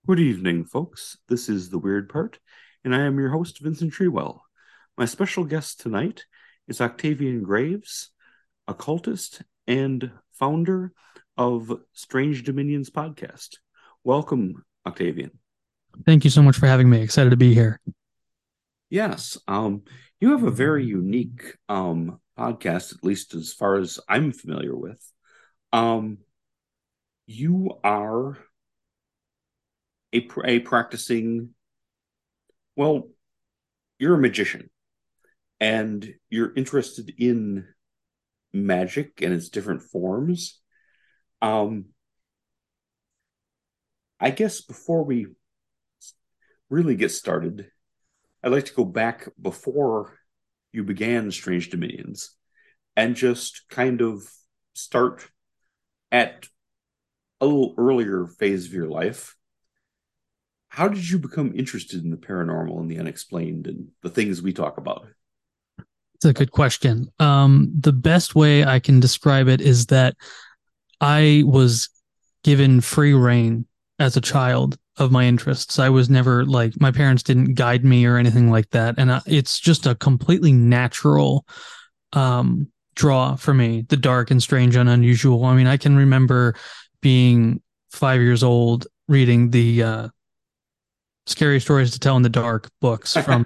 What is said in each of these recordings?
Good evening, folks. This is The Weird Part, and I am your host, Vincent Treewell. My special guest tonight is Octavian Graves, occultist and founder of Strange Dominions podcast. Welcome, Octavian. Thank you so much for having me. Excited to be here. Yes, you have a very unique podcast, at least as far as I'm familiar with. Um, you are a practicing, well, you're a magician and you're interested in magic and its different forms. Um, I guess before we really get started, I'd like to go back before you began Strange Dominions and just kind of start at a little earlier phase of your life. How did you become interested in the paranormal and the unexplained and the things we talk about? It's a good question. The best way I can describe it is that I was given free reign as a child of my interests. I was never like my parents didn't guide me or anything like that, and it's just a completely natural draw for me. The dark and strange and unusual. I mean, I can remember being 5 years old reading the Scary Stories to Tell in the Dark books from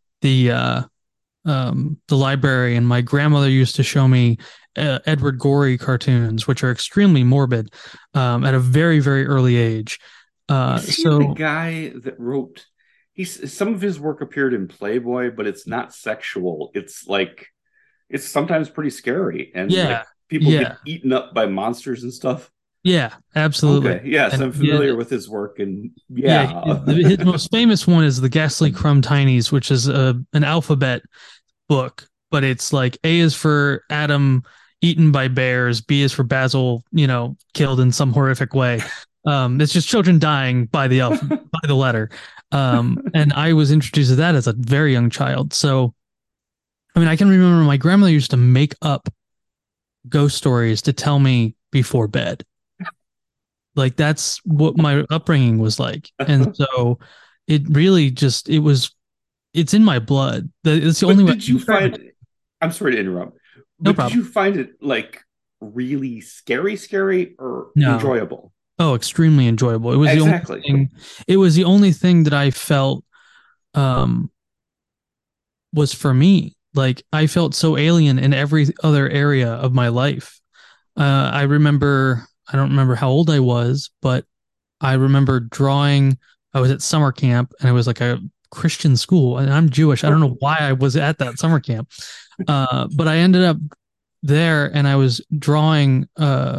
the library, and my grandmother used to show me Edward Gorey cartoons, which are extremely morbid at a very, very early age. Is he the So guy that wrote? He's some of his work appeared in Playboy, but it's not sexual. It's like it's sometimes pretty scary, and yeah, like people yeah, get eaten up by monsters and stuff. yeah, absolutely. Okay, yes, And I'm yeah, familiar with his work, and yeah, yeah. his most famous one is the Ghastly Crumb Tinies, which is an alphabet book, but it's like A is for Adam eaten by bears, B is for Basil, killed in some horrific way. It's just children dying by by the letter. And I was introduced to that as a very young child. So, I mean, I can remember my grandmother used to make up ghost stories to tell me before bed. Like that's what my upbringing was like. And so it really just, it's in my blood. It's the only But way I did can you describe it. find? I'm sorry to interrupt, No but did problem. you find it like really scary, or No. enjoyable? Oh, extremely enjoyable. Exactly. It was the only thing that I felt um was for me. Like I felt so alien in every other area of my life. I remember I don't remember how old I was, but I remember drawing. I was at summer camp and it was like a Christian school and I'm Jewish. I don't know why I was at that summer camp. But I ended up there and I was drawing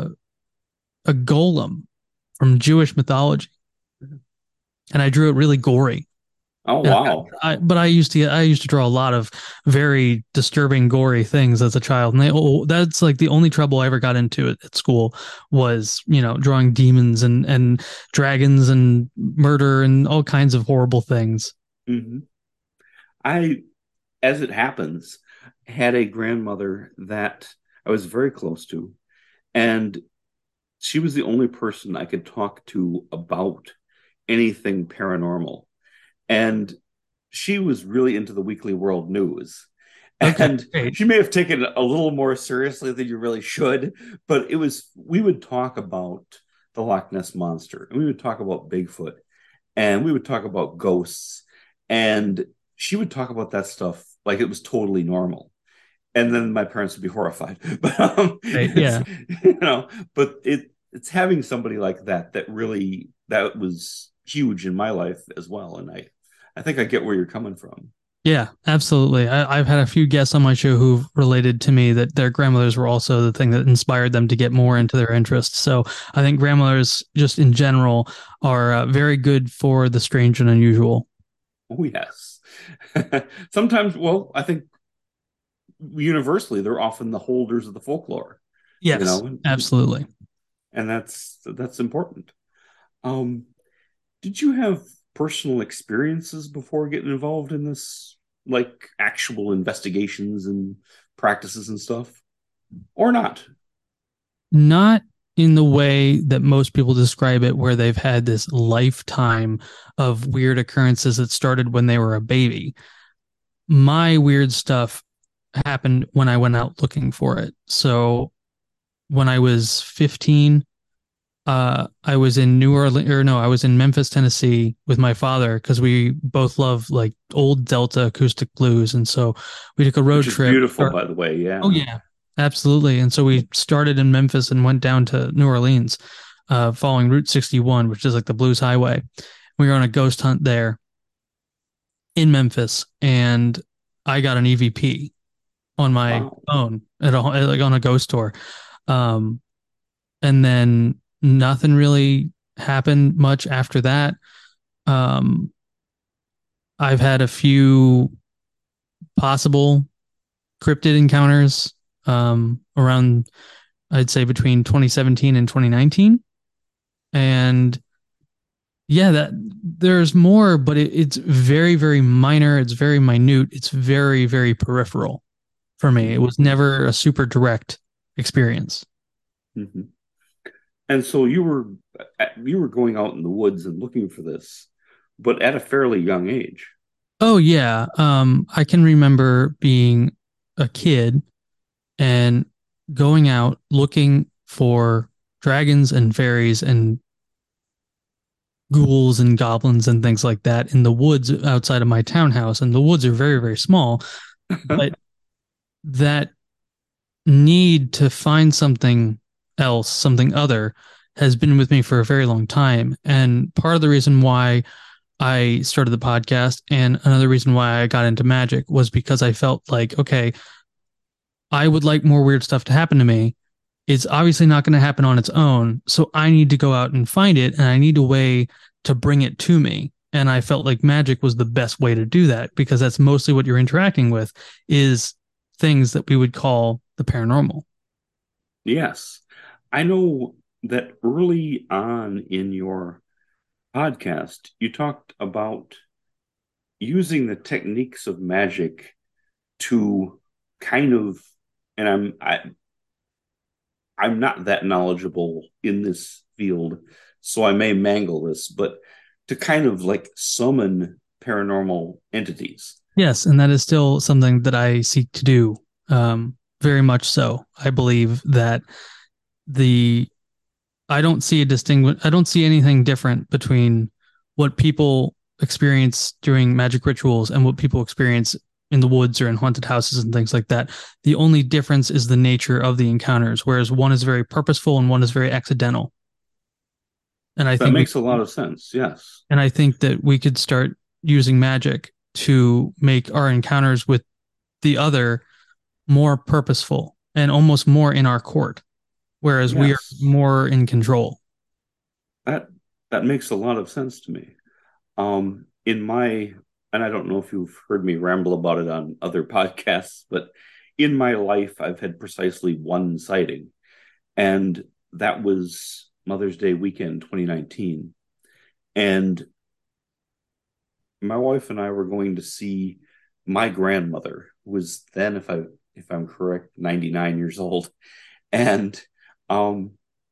a golem from Jewish mythology and I drew it really gory. Oh And wow. but I used to draw a lot of very disturbing, gory things as a child, and that's like the only trouble I ever got into at school was drawing demons and dragons and murder and all kinds of horrible things. Hmm. I, as it happens, had a grandmother that I was very close to, and she was the only person I could talk to about anything paranormal. And she was really into the Weekly World News. Okay, And great. she may have taken it a little more seriously than you really should, but we would talk about the Loch Ness Monster, and we would talk about Bigfoot, and we would talk about ghosts, and she would talk about that stuff like it was totally normal. And then my parents would be horrified. But Great, it's yeah. but it's having somebody like that that really that was huge in my life as well. And I think I get where you're coming from. Yeah, absolutely. I've had a few guests on my show who've related to me that their grandmothers were also the thing that inspired them to get more into their interests. So I think grandmothers, just in general, are very good for the strange and unusual. Oh yes. Sometimes, well, I think universally they're often the holders of the folklore, you Yes, know, absolutely. and that's important. Um, did you have personal experiences before getting involved in this, like actual investigations and practices and stuff, or not? Not in the way that most people describe it, where they've had this lifetime of weird occurrences that started when they were a baby. My weird stuff happened when I went out looking for it. So when I was 15, I was in New Orleans, or no, I was in Memphis, Tennessee with my father because we both love like old Delta acoustic blues. And so we took a road Which is trip. beautiful, by the way. Oh, Yeah. yeah, absolutely. And so we started in Memphis and went down to New Orleans, following Route 61, which is like the blues highway. We were on a ghost hunt there in Memphis, and I got an EVP on my Wow. phone like on a ghost tour. Um, and then nothing really happened much after that. Um, I've had a few possible cryptid encounters around, I'd say, between 2017 and 2019. And yeah, that there's more, but it's very, very minor. It's very minute. It's very, very peripheral for me. It Mhm. was never a super direct experience. Mhm. And so you were going out in the woods and looking for this, but at a fairly young age. Oh yeah. I can remember being a kid and going out looking for dragons and fairies and ghouls and goblins and things like that in the woods outside of my townhouse. And the woods are very, very small, but that need to find something else, something other, has been with me for a very long time. And part of the reason why I started the podcast and another reason why I got into magic was because I felt like, okay, I would like more weird stuff to happen to me. It's obviously not going to happen on its own. So I need to go out and find it, and I need a way to bring it to me. And I felt like magic was the best way to do that because that's mostly what you're interacting with is things that we would call the paranormal. Yes. I know that early on in your podcast, you talked about using the techniques of magic to kind of, and I'm not that knowledgeable in this field, so I may mangle this, but to kind of like summon paranormal entities. Yes, and that is still something that I seek to do. Very much so. I believe that the I don't see anything different between what people experience during magic rituals and what people experience in the woods or in haunted houses and things like that. The only difference is the nature of the encounters, whereas one is very purposeful and one is very accidental. And I That think we makes a lot of sense. Yes. and I think that we could start using magic to make our encounters with the other more purposeful and almost more in our court, whereas we are Yes. more in control. That that makes a lot of sense to me. In my, and I don't know if you've heard me ramble about it on other podcasts, but in my life, I've had precisely one sighting, and that was Mother's Day weekend 2019. And my wife and I were going to see my grandmother, who was then, if I'm correct, 99 years old. And um,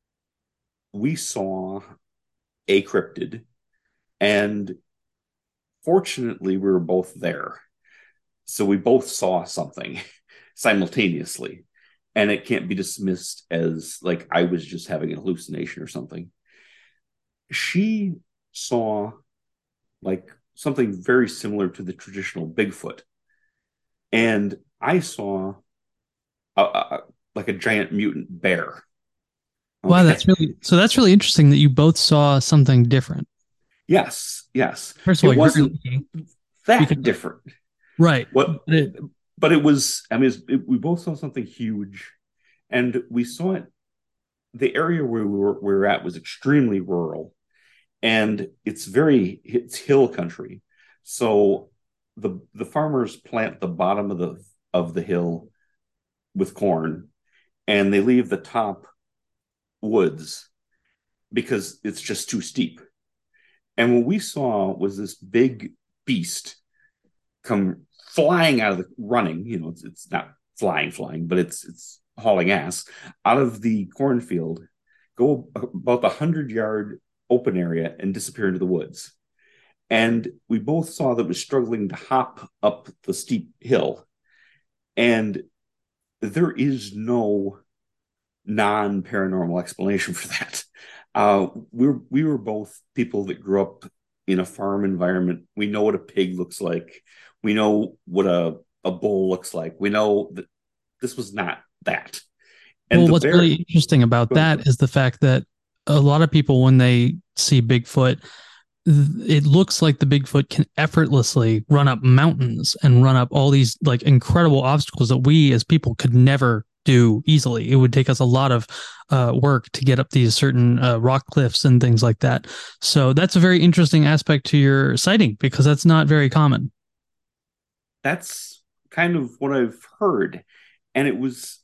we saw a cryptid, and fortunately, we were both there. So we both saw something simultaneously. And it can't be dismissed as like I was just having a hallucination or something. She saw like something very similar to the traditional Bigfoot. And I saw like a giant mutant bear. Wow, Okay. that's really interesting that you both saw something different. Yes. Yes. First of all, It you're very wasn't lucky because that different. right. What, But it, but it was, I mean, we both saw something huge, and we saw it. The area where we were at was extremely rural, and it's hill country. So the farmers plant the bottom of the hill with corn, and they leave the top woods because it's just too steep. And what we saw was this big beast come flying out of the running. It's not flying, but it's hauling ass out of the cornfield, go about the 100-yard open area and disappear into the woods. And we both saw that it was struggling to hop up the steep hill. And there is no non-paranormal explanation for that. We were both people that grew up in a farm environment. We know what a pig looks like. We know what a bull looks like. We know that this was not that. And Well, the what's bear, really interesting about go ahead, that is the fact that a lot of people, when they see Bigfoot, it looks like the Bigfoot can effortlessly run up mountains and run up all these like incredible obstacles that we as people could never do easily. It would take us a lot of work to get up these certain rock cliffs and things like that. So that's a very interesting aspect to your sighting because that's not very common. that's kind of what I've heard. And it was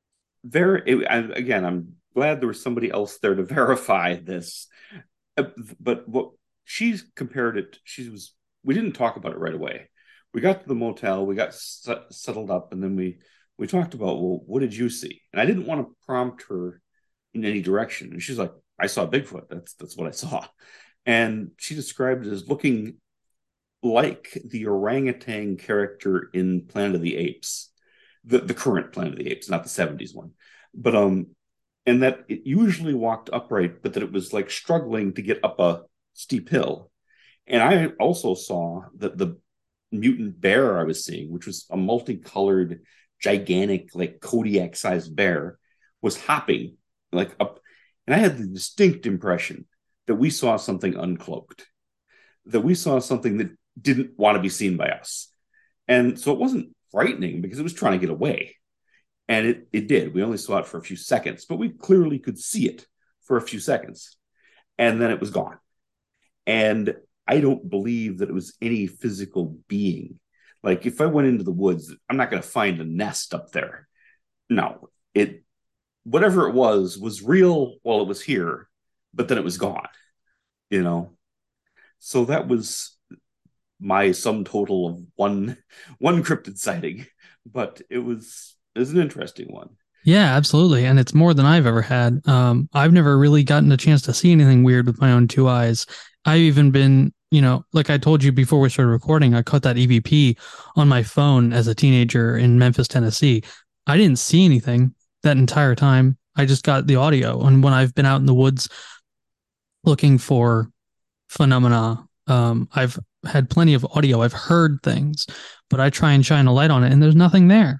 again, I'm glad there was somebody else there to verify this. But what she's compared it, we didn't talk about it right away. We got to the motel, we got settled up, and then we talked about, well, what did you see? And I didn't want to prompt her in any direction. And she's like, I saw Bigfoot. That's what I saw. And she described it as looking like the orangutan character in Planet of the Apes, the current Planet of the Apes, not the 70s one. But and that it usually walked upright, but that it was like struggling to get up a steep hill. And I also saw that the mutant bear I was seeing, which was a multicolored, gigantic, like Kodiak sized bear, was hopping like up. And I had the distinct impression that we saw something uncloaked, that we saw something that didn't want to be seen by us. And so it wasn't frightening because it was trying to get away. And it did. We only saw it for a few seconds, but we clearly could see it for a few seconds. And then it was gone. And I don't believe that it was any physical being. Like if I went into the woods, I'm not going to find a nest up there. No, whatever it was real while it was here, but then it was gone, you know? So that was my sum total of one cryptid sighting, but it was an interesting one. Yeah, absolutely. And it's more than I've ever had. I've never really gotten a chance to see anything weird with my own two eyes. I've even been, like I told you before we started recording, I caught that EVP on my phone as a teenager in Memphis, Tennessee. I didn't see anything that entire time. I just got the audio. And when I've been out in the woods looking for phenomena, I've had plenty of audio. I've heard things, but I try and shine a light on it, and there's nothing there.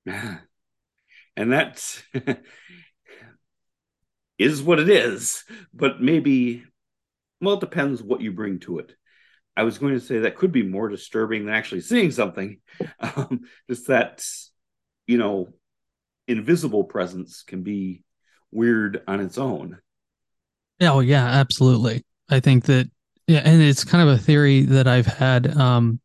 And that is what it is. But maybe, well, it depends what you bring to it. I was going to say that could be more disturbing than actually seeing something. Just that, you know, invisible presence can be weird on its own. Yeah, oh yeah, absolutely. I think that yeah, and it's kind of a theory that I've had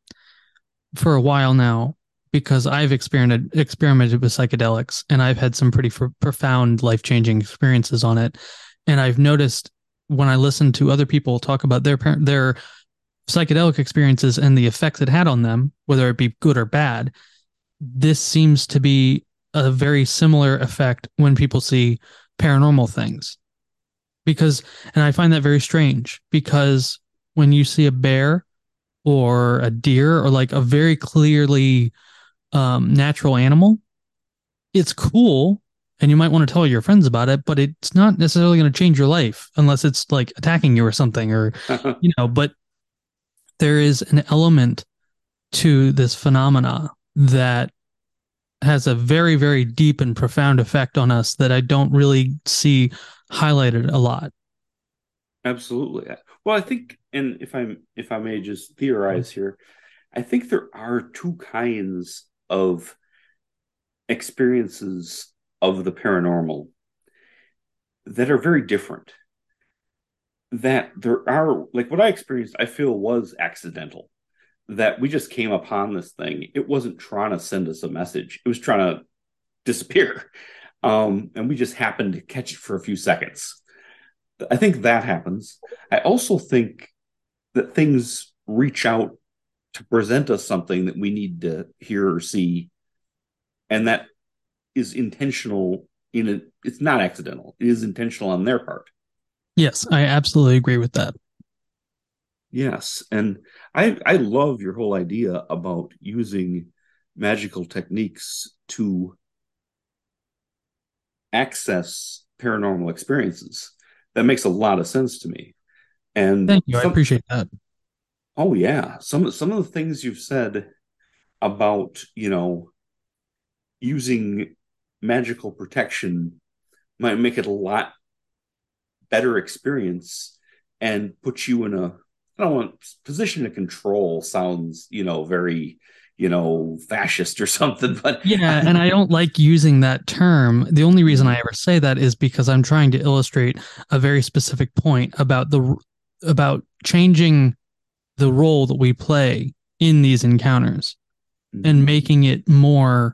for a while now because I've experimented with psychedelics and I've had some pretty profound life-changing experiences on it. And I've noticed when I listen to other people talk about their psychedelic experiences and the effects it had on them, whether it be good or bad, this seems to be a very similar effect when people see paranormal things. Because, and I find that very strange because when you see a bear or a deer or like a very clearly natural animal, it's cool and you might want to tell your friends about it, but it's not necessarily going to change your life unless it's like attacking you or something or, but there is an element to this phenomena that has a very, very deep and profound effect on us that I don't really see highlighted a lot. Absolutely. Well, I think, and if I may just theorize here, I think there are two kinds of experiences of the paranormal that are very different. That there are, like what I experienced, I feel was accidental. That we just came upon this thing. It wasn't trying to send us a message. It was trying to disappear. And we just happened to catch it for a few seconds. I think that happens. I also think that things reach out to present us something that we need to hear or see, and that is intentional it's not accidental. It is intentional on their part. Yes, I absolutely agree with that. Yes, and I love your whole idea about using magical techniques to access paranormal experiences. That makes a lot of sense to me. And Thank you. I appreciate that. oh yeah, some of the things you've said about, using magical protection might make it a lot better experience and put you in a, I don't want, position of control sounds, very, fascist or something, but Yeah, and I don't like using that term. The only reason I ever say that is because I'm trying to illustrate a very specific point about changing the role that we play in these encounters and making it more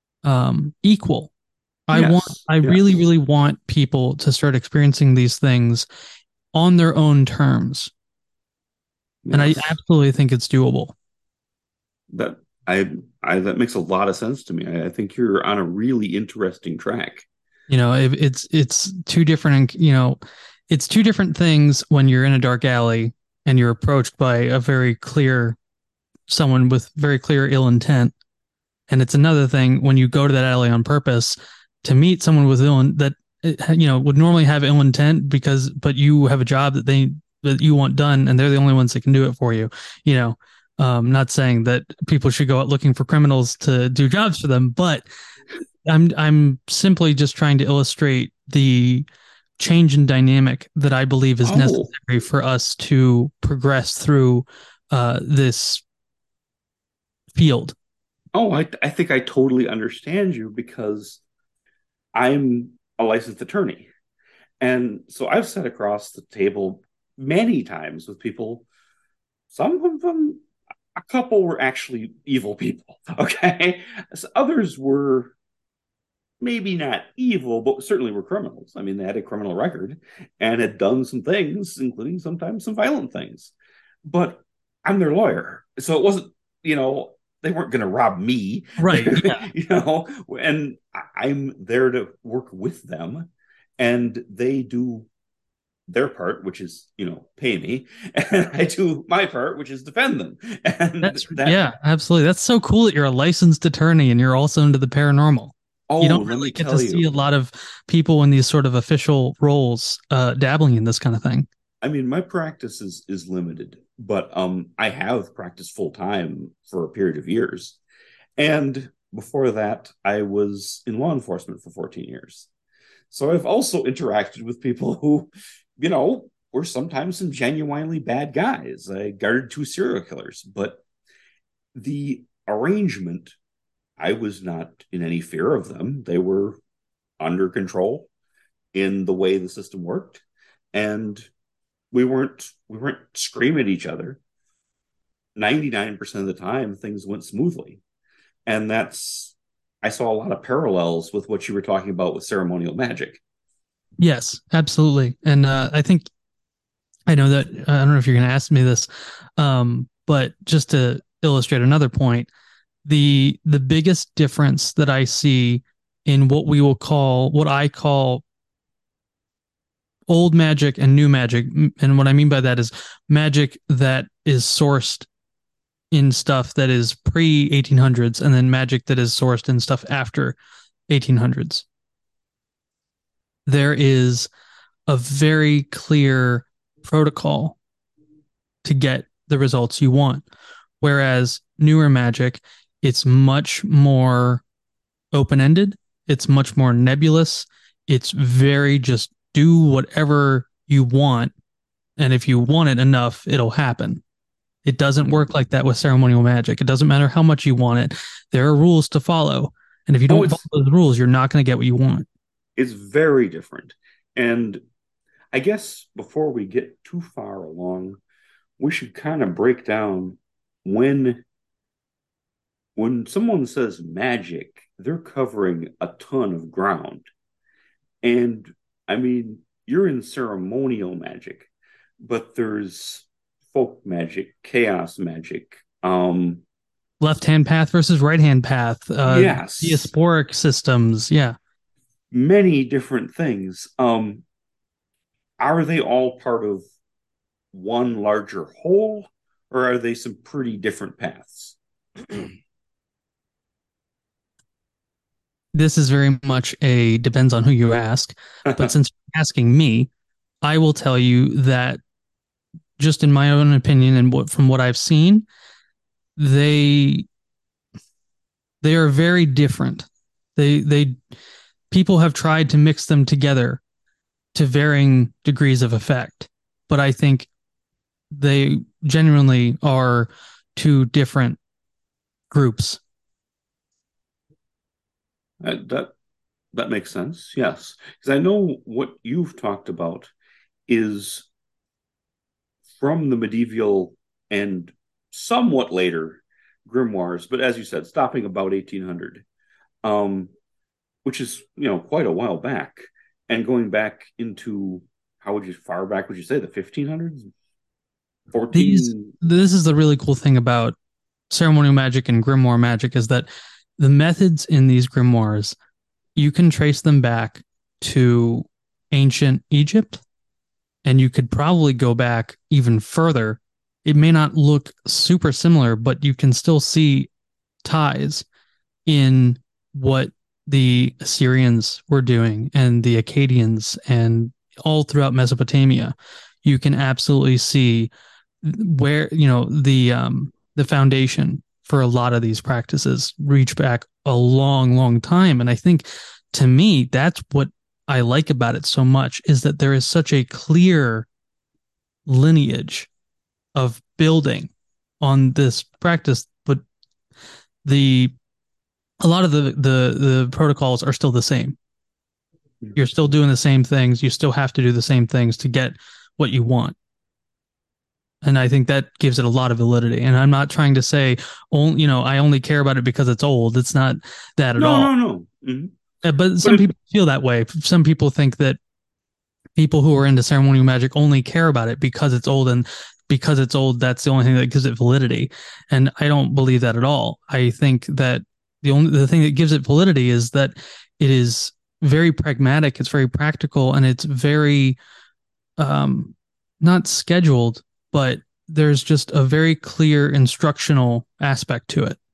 equal. I want, yes, I really, yes, really want people to start experiencing these things on their own terms, and I yes. absolutely think it's doable. That that makes a lot of sense to me. I think you're on a really interesting track. It's two different, it's two different things when you're in a dark alley and you're approached by a very clear someone with very clear ill intent, and it's another thing when you go to that alley on purpose to meet someone with that would normally have ill intent but you have a job that you want done and they're the only ones that can do it for you. you know Not saying that people should go out looking for criminals to do jobs for them, but I'm simply just trying to illustrate the change in dynamic that I believe is Oh, necessary for us to progress through this field. I think I totally understand you because I'm a licensed attorney. And so I've sat across the table many times with people. Some of them, a couple were actually evil people. Okay. So others were maybe not evil, but certainly were criminals. I mean, they had a criminal record and had done some things, including sometimes some violent things. But I'm their lawyer. So it wasn't, they weren't going to rob me, Right. Yeah. and I'm there to work with them. And they do their part, which is, pay me. And I do my part, which is defend them. And that, Yeah, absolutely. That's so cool that you're a licensed attorney and you're also into the paranormal. You oh, don't let really me get to tell see a you, lot of people in these sort of official roles dabbling in this kind of thing. I mean, my practice is limited, but I have practiced full time for a period of years. And before that, I was in law enforcement for 14 years. So I've also interacted with people who, were sometimes some genuinely bad guys. I guarded two serial killers, but the arrangement, I was not in any fear of them. They were under control in the way the system worked. And we weren't screaming at each other. 99% of the time things went smoothly. And that's I saw a lot of parallels with what you were talking about with ceremonial magic. Yes, absolutely. And I know that I don't know if you're going to ask me this, but just to illustrate another point, the biggest difference that I see in what I call old magic and new magic, and what I mean by that is magic that is sourced in stuff that is pre 1800s, and then magic that is sourced in stuff after 1800s. There is a very clear protocol to get the results you want. Whereas newer magic, it's much more open ended, it's much more nebulous. It's very just do whatever you want. And if you want it enough, it'll happen. It doesn't work like that with ceremonial magic. It doesn't matter how much you want it. There are rules to follow. And if you Oh, don't follow those rules, you're not going to get what you want. it's very different. And I guess before we get too far along, we should kind of break down when when someone says magic, they're covering a ton of ground. And I mean, you're in ceremonial magic, but there's folk magic, chaos magic. Left hand path versus right hand path, Yes. diasporic systems. Yeah. many different things. Are they all part of one larger whole, or are they some pretty different paths? This is very much a depends on who you ask. But since you're asking me, I will tell you that just in my own opinion and from what I've seen, they they are very different. They people have tried to mix them together to varying degrees of effect, but I think they genuinely are two different groups. that that makes sense. Yes, because I know what you've talked about is from the medieval and somewhat later grimoires, but as you said, stopping about 1800, um, which is quite a while back, and going back into how would you far back would you say the 1500s, These 14? this is the really cool thing about ceremonial magic and grimoire magic is that the methods in these grimoires you can trace them back to ancient Egypt, and you could probably go back even further. It may not look super similar, but you can still see ties in what the Assyrians were doing and the Akkadians and all throughout Mesopotamia. You can absolutely see where the foundation for a lot of these practices reach back a long, long time. And I think to me, that's what I like about it so much is that there is such a clear lineage of building on this practice, but the a lot of the protocols are still the same. You're still doing the same things. You still have to do the same things to get what you want. And I think that gives it a lot of validity. And I'm not trying to say, only, I only care about it because it's old. It's not that at No, all. no, no. Mm-hmm. But But some people feel that way. Some people think that people who are into ceremonial magic only care about it because it's old, and because it's old, that's the only thing that gives it validity. And I don't believe that at all. I think that the thing that gives it validity is that it is very pragmatic, it's very practical, and it's very um not scheduled, but there's just a very clear instructional aspect to it.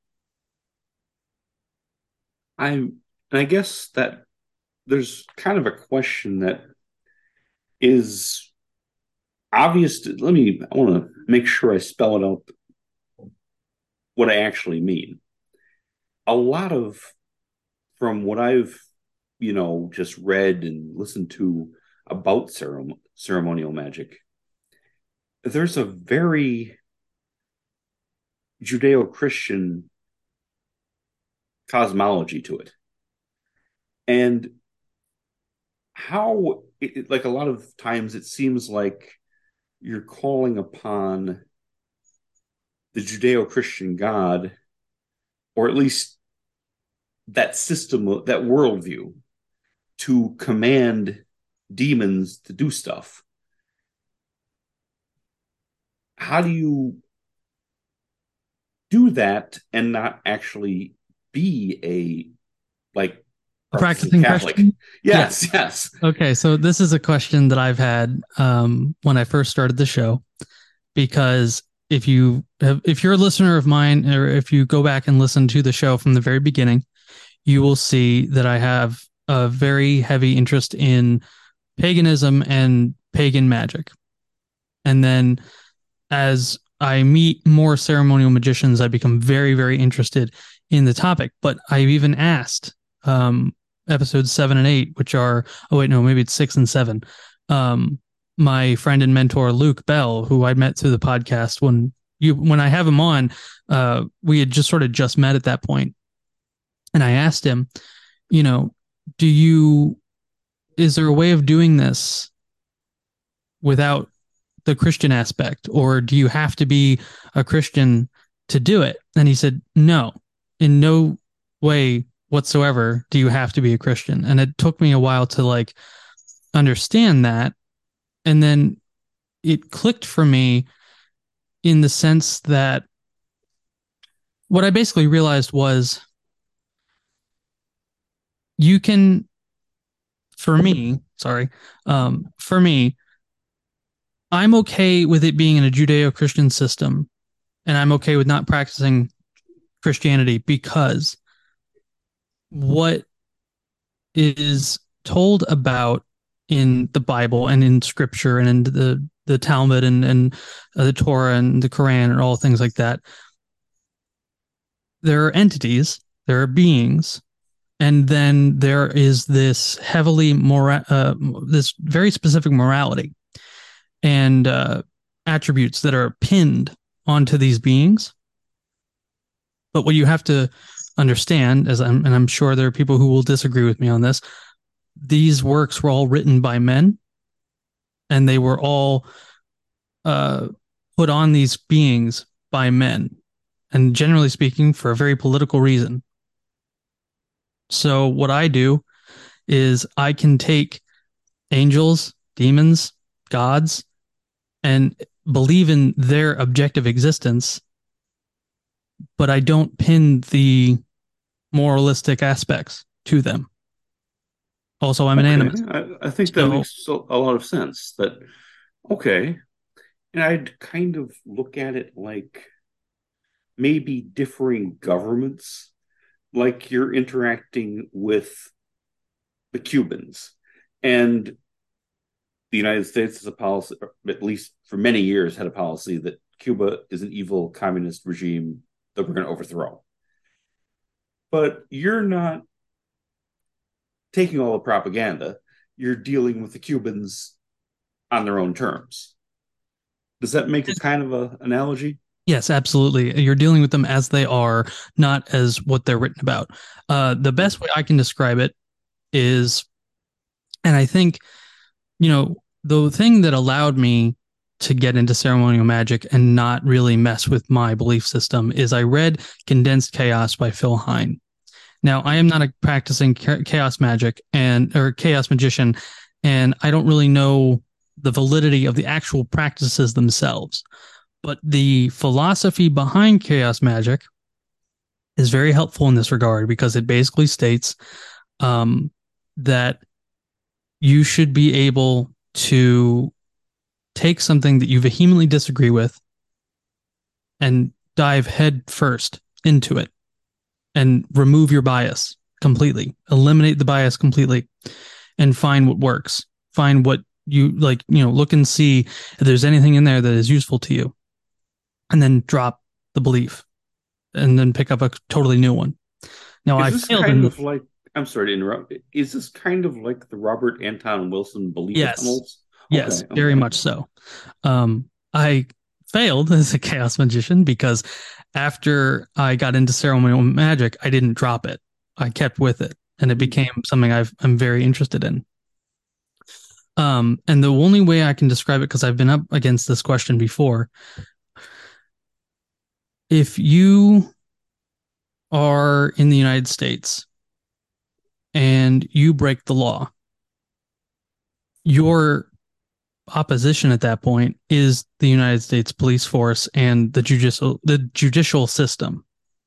I guess that there's kind of a question that is obvious I want to make sure I spell it out what I actually mean. A lot of from what I've just read and listened to about ceremonial magic, there's a very Judeo-Christian cosmology to it. And like a lot of times it seems like you're calling upon the Judeo-Christian God, or at least that system, that worldview, to command demons to do stuff. How do you do that and not actually be a like A practicing practicing Catholic? Christian? Yeah. Yes, yes. Okay, so this is a question that I've had when I first started the show, because if you're a listener of mine, or if you go back and listen to the show from the very beginning, you will see that I have a very heavy interest in paganism and pagan magic. And then as I meet more ceremonial magicians, I become very, very interested in the topic. But I've even asked episodes 7 and 8, which are, oh, wait, no, maybe it's 6 and 7. My friend and mentor, Luke Bell, who I met through the podcast when I have him on, we had just met at that point. And I asked him, you know, do you, is there a way of doing this without the Christian aspect, or do you have to be a Christian to do it? And he said, no, in no way whatsoever do you have to be a Christian. And it took me a while to like understand that. And then it clicked for me in the sense that what I basically realized was you can for me, sorry, for me, I'm okay with it being in a Judeo-Christian system, and I'm okay with not practicing Christianity because what is told about in the Bible and in Scripture and in the Talmud and the Torah and the Quran and all things like that, there are entities, there are beings, and then there is this this very specific morality and attributes that are pinned onto these beings. But what you have to understand, and I'm sure there are people who will disagree with me on this, these works were all written by men, and they were all uh, put on these beings by men, and generally speaking, for a very political reason. So what I do is I can take angels, demons, gods, and believe in their objective existence, but I don't pin the moralistic aspects to them. Also, I'm an Okay, animist. I think that So, makes a lot of sense. That okay, and I'd kind of look at it like maybe differing governments, like you're interacting with the Cubans, and the United States has a policy, or at least for many years, had a policy that Cuba is an evil communist regime that we're going to overthrow. But you're not taking all the propaganda, you're dealing with the Cubans on their own terms. Does that make a kind of a analogy? yes, absolutely. You're dealing with them as they are, not as what they're written about. The best way I can describe it is, and I think, the thing that allowed me to get into ceremonial magic and not really mess with my belief system is I read Condensed Chaos by Phil Hine. Now, I am not a practicing chaos magic or chaos magician, and I don't really know the validity of the actual practices themselves. But the philosophy behind chaos magic is very helpful in this regard because it basically states that you should be able to take something that you vehemently disagree with and dive head first into it and remove your bias completely, eliminate the bias completely, and find what works. Find what you like, look and see if there's anything in there that is useful to you, and then drop the belief and then pick up a totally new one. Now, Is I this failed kind in, of like, I'm sorry to interrupt, is this kind of like the Robert Anton Wilson belief yes, tunnels? yes, Okay, very okay. much so. I failed as a chaos magician because after I got into ceremonial magic, I didn't drop it. I kept with it, and it Hmm. became something I'm very interested in. And the only way I can describe it, because I've been up against this question before, if you are in the United States and you break the law, your opposition at that point is the United States police force and the judicial system.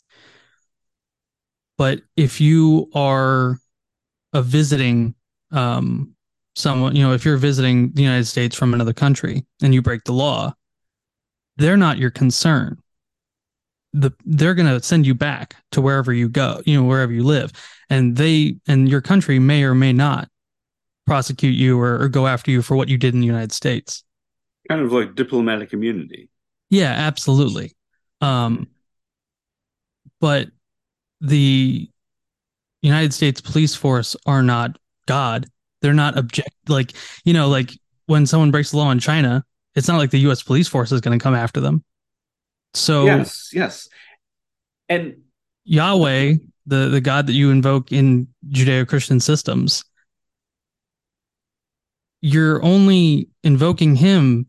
But if you are a visiting someone, if you're visiting the United States from another country and you break the law, they're not your concern. They're going to send you back to wherever you go, wherever you live, and your country may or may not prosecute you or go after you for what you did in the United States. Kind of like diplomatic immunity. Yeah, absolutely. Okay. Um, but the United States police force are not God. They're not like when someone breaks the law in China, it's not like the US police force is going to come after them. So Yes, yes. And Yahweh, the God that you invoke in Judeo-Christian systems, you're only invoking him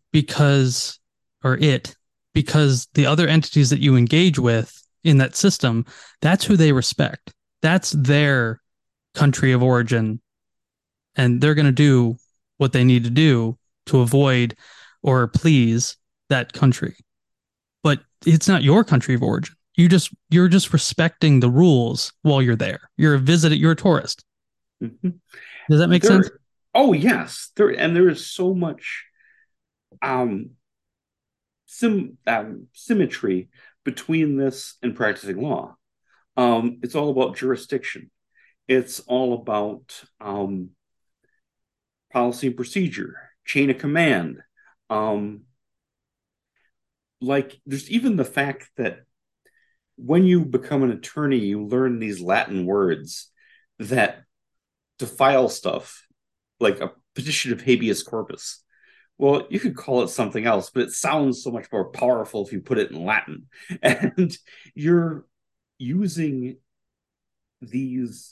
because the other entities that you engage with in that system, that's who they respect. That's their country of origin, and they're going to do what they need to do to avoid or please that country. But it's not your country of origin. You're just respecting the rules while you're there. You're a tourist. mhm. Does that make sense? There, oh yes, there is so much um, symmetry between this and practicing law. It's all about jurisdiction. It's all about policy and procedure, chain of command. Um, like there's even the fact that when you become an attorney, you learn these Latin words that to file stuff like a petition of habeas corpus. Well, you could call it something else, but it sounds so much more powerful if you put it in Latin. And you're using these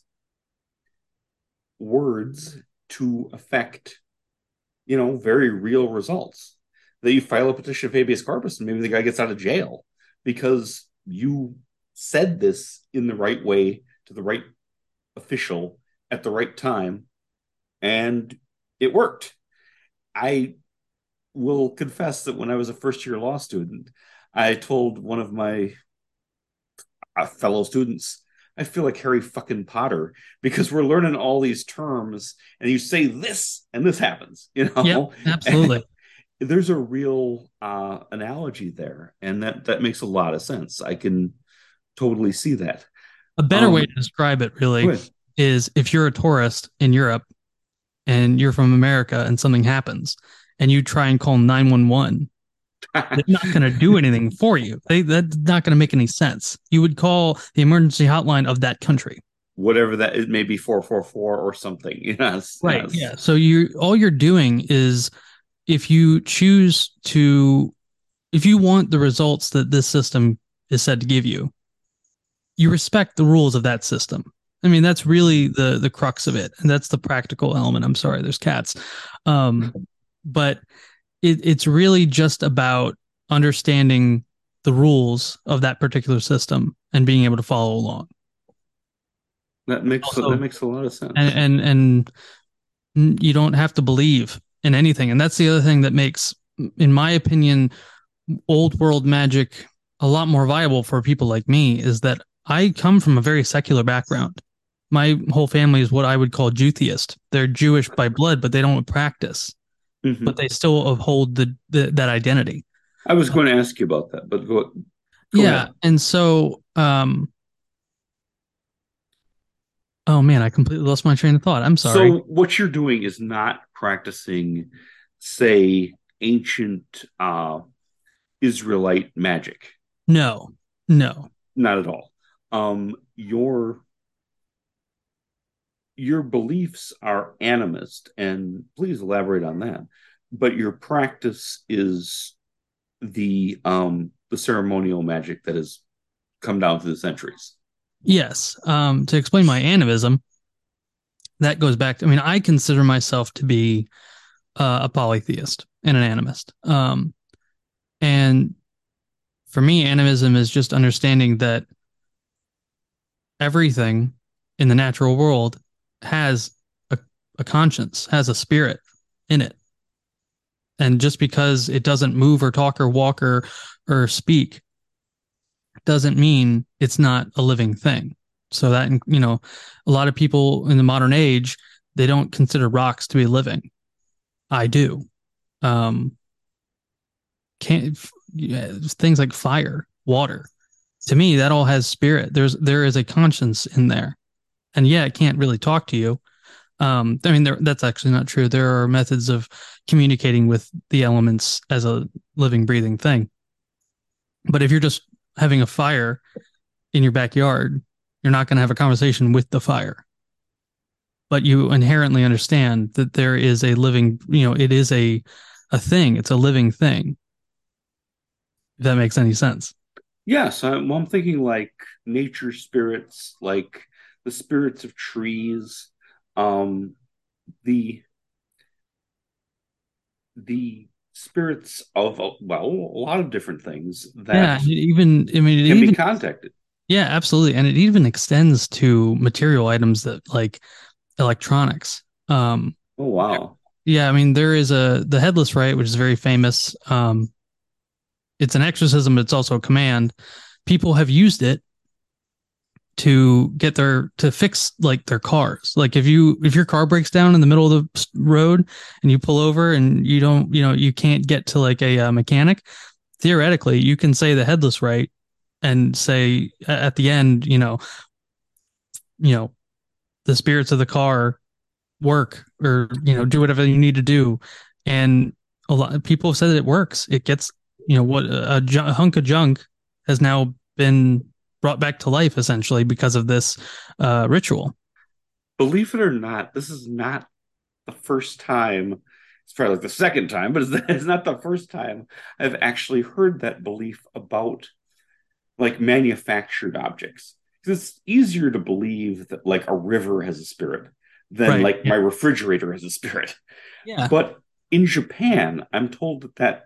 words to affect, very real results. That you file a petition of habeas corpus and maybe the guy gets out of jail because you said this in the right way to the right official at the right time and it worked. I will confess that when I was a first year law student, I told one of my fellow students, I feel like Harry fucking Potter because we're learning all these terms and you say this and this happens, Yep, And absolutely. there's a real analogy there. And that makes a lot of sense. I can totally see that. A better way Um, to describe it Go really ahead. is if you're a tourist in Europe and you're from America and something happens and you try and call 911, they're not going to do anything for you. That's not going to make any sense. You would call the emergency hotline of that country. Whatever that is, maybe 444 or something. Yes, Right. yes. Yeah. So all you're doing is if you choose to if you want the results that this system is said to give you, you respect the rules of that system. I mean, that's really the crux of it, and that's the practical element. I'm sorry, there's cats, but it's really just about understanding the rules of that particular system and being able to follow along. That Also, makes a lot of sense. and you don't have to believe in anything, and that's the other thing that makes, in my opinion, old world magic a lot more viable for people like me is that I come from a very secular background. My whole family is what I would call Jutheist. They're Jewish by blood, but they don't practice, but Hmm. they still uphold that identity. I was Uh, going to ask you about that, but go yeah, ahead. and so oh man, I completely lost my train of thought. I'm sorry. So what you're doing is not practicing, say, ancient Israelite magic. No. No. Not at all. Um, your your beliefs are animist, and please elaborate on that. But your practice is the ceremonial magic that has come down through the centuries. Yes. To explain my animism, that goes back to, I mean, I consider myself to be a polytheist and an animist. And for me, animism is just understanding that everything in the natural world has a, a conscience, has a spirit in it. And just because it doesn't move or talk or walk or speak doesn't mean it's not a living thing. So that, a lot of people in the modern age, they don't consider rocks to be living. I do. Um, can't yeah, things like fire, water. To me, that all has spirit. There is a conscience in there, and yeah, it can't really talk to you. I mean, that's actually not true. There are methods of communicating with the elements as a living, breathing thing. But if you're just having a fire in your backyard, you're not going to have a conversation with the fire. But you inherently understand that there is a living, it is a thing. It's a living thing. If that makes any sense. Yes, I'm thinking like nature spirits, like the spirits of trees, um, the the spirits of well, a lot of different things Yeah, that I mean, it can be even, contacted. yeah, absolutely. And it even extends to material items that like electronics. Oh wow. Yeah, I mean, the headless right, which is very famous. It's an exorcism, but it's also a command. People have used it to get to fix like their cars. Like if your car breaks down in the middle of the road and you pull over and you don't, you can't get to like a mechanic, theoretically you can say the headless right and say at the end, you know, the spirits of the car work, or do whatever you need to do. And a lot of people have said that it works. It gets, what a hunk of junk has now been brought back to life essentially because of this ritual. Believe it or not, this is not the first time. It's probably like the second time, but it's not the first time I've actually heard that belief about like manufactured objects. Because it's easier to believe that like a river has a spirit than Right. like Yeah. my refrigerator has a spirit. Yeah. But in Japan, I'm told that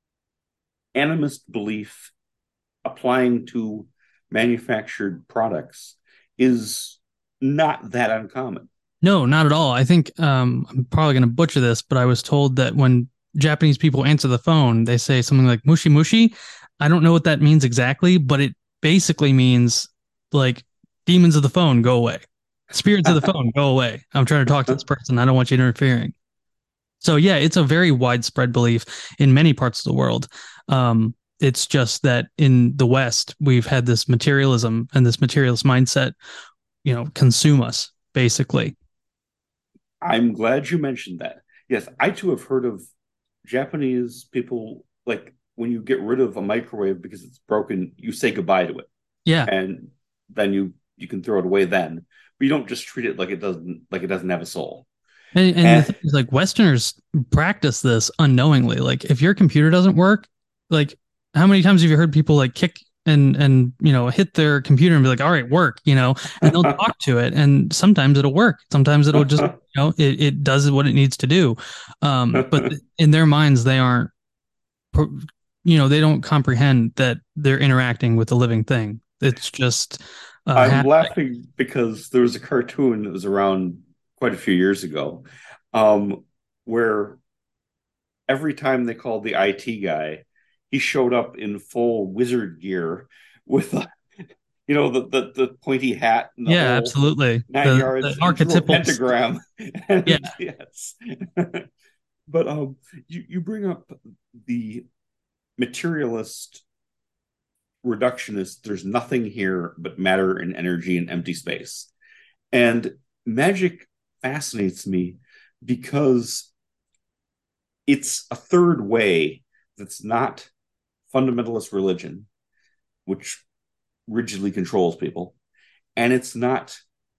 animist belief applying to manufactured products is not that uncommon. No, not at all. I think I'm probably going to butcher this, but I was told that when Japanese people answer the phone, they say something like mushi mushi. I don't know what that means exactly, but it basically means like demons of the phone, go away. Spirits of the phone, go away. I'm trying to talk to this person. I don't want you interfering. So yeah, it's a very widespread belief in many parts of the world. It's just that in the West, we've had this materialism and this materialist mindset, consume us basically. I'm glad you mentioned that. Yes, I too have heard of Japanese people like when you get rid of a microwave because it's broken, you say goodbye to it, Yeah. and then you can throw it away then. But you don't just treat it like it doesn't have a soul. And the And thing is, like, Westerners practice this unknowingly. Like, if your computer doesn't work, like, how many times have you heard people like kick and hit their computer and be like, "All right, work," and they'll talk to it, and sometimes it'll work. Sometimes it'll just, it does what it needs to do. But in their minds, they aren't, they don't comprehend that they're interacting with a living thing. It's just I'm laughing because there was a cartoon that was around quite a few years ago, where every time they called the IT guy, he showed up in full wizard gear with the pointy hat and the yeah, whole absolutely. nine The yards and drew a archetypal, pentagram. yeah, And yes, but you bring up the materialist reductionist. There's nothing here but matter and energy and empty space, and magic fascinates me because it's a third way that's not fundamentalist religion, which rigidly controls people, and it's not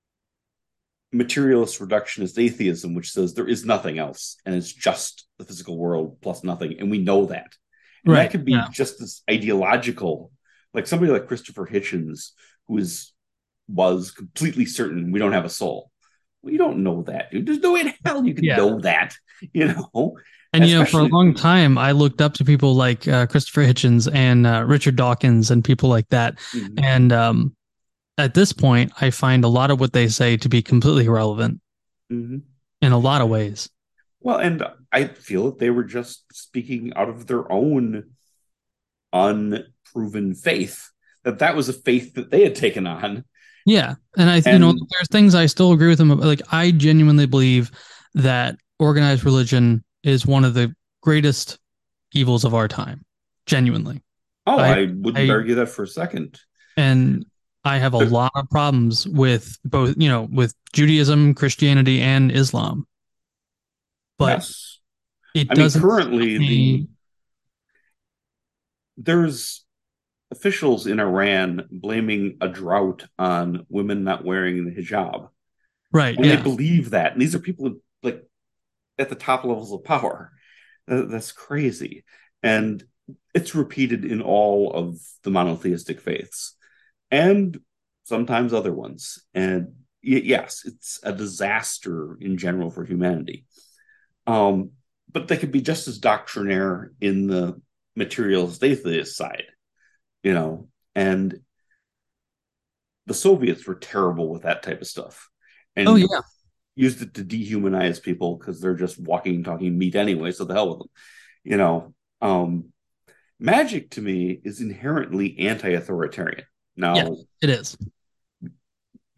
materialist reductionist atheism, which says there is nothing else and it's just the physical world plus nothing, and we know that. And that right, could be yeah, just as ideological, like somebody like Christopher Hitchens, who was completely certain we don't have a soul. We don't know that, dude. There's no way in hell you can yeah. know that, you know. And for a Especially, long time, I looked up to people like Christopher Hitchens and Richard Dawkins and people like that. mm-hmm, And at this point, I find a lot of what they say to be completely irrelevant mm-hmm. in a lot of ways. Well, and I feel that they were just speaking out of their own unproven faith. That was a faith that they had taken on, Yeah, and and there's things I still agree with them. Like, I genuinely believe that organized religion is one of the greatest evils of our time. Genuinely, oh, I, I wouldn't I, argue that for a second. and I have a lot of problems with both, with Judaism, Christianity, and Islam. But Yes, it I mean doesn't stop currently me. there's officials in Iran blaming a drought on women not wearing the hijab, Right? and they Yeah, believe that. And these are people like at the top levels of power. That's crazy, and it's repeated in all of the monotheistic faiths, and sometimes other ones. And yes, it's a disaster in general for humanity. Um, but they could be just as doctrinaire in the materialist atheist side, you know. And the Soviets were terrible with that type of stuff, oh and yeah, used it to dehumanize people because they're just walking, talking meat anyway. So the hell with them, you know. Magic to me is inherently anti-authoritarian. yes, Now, it is.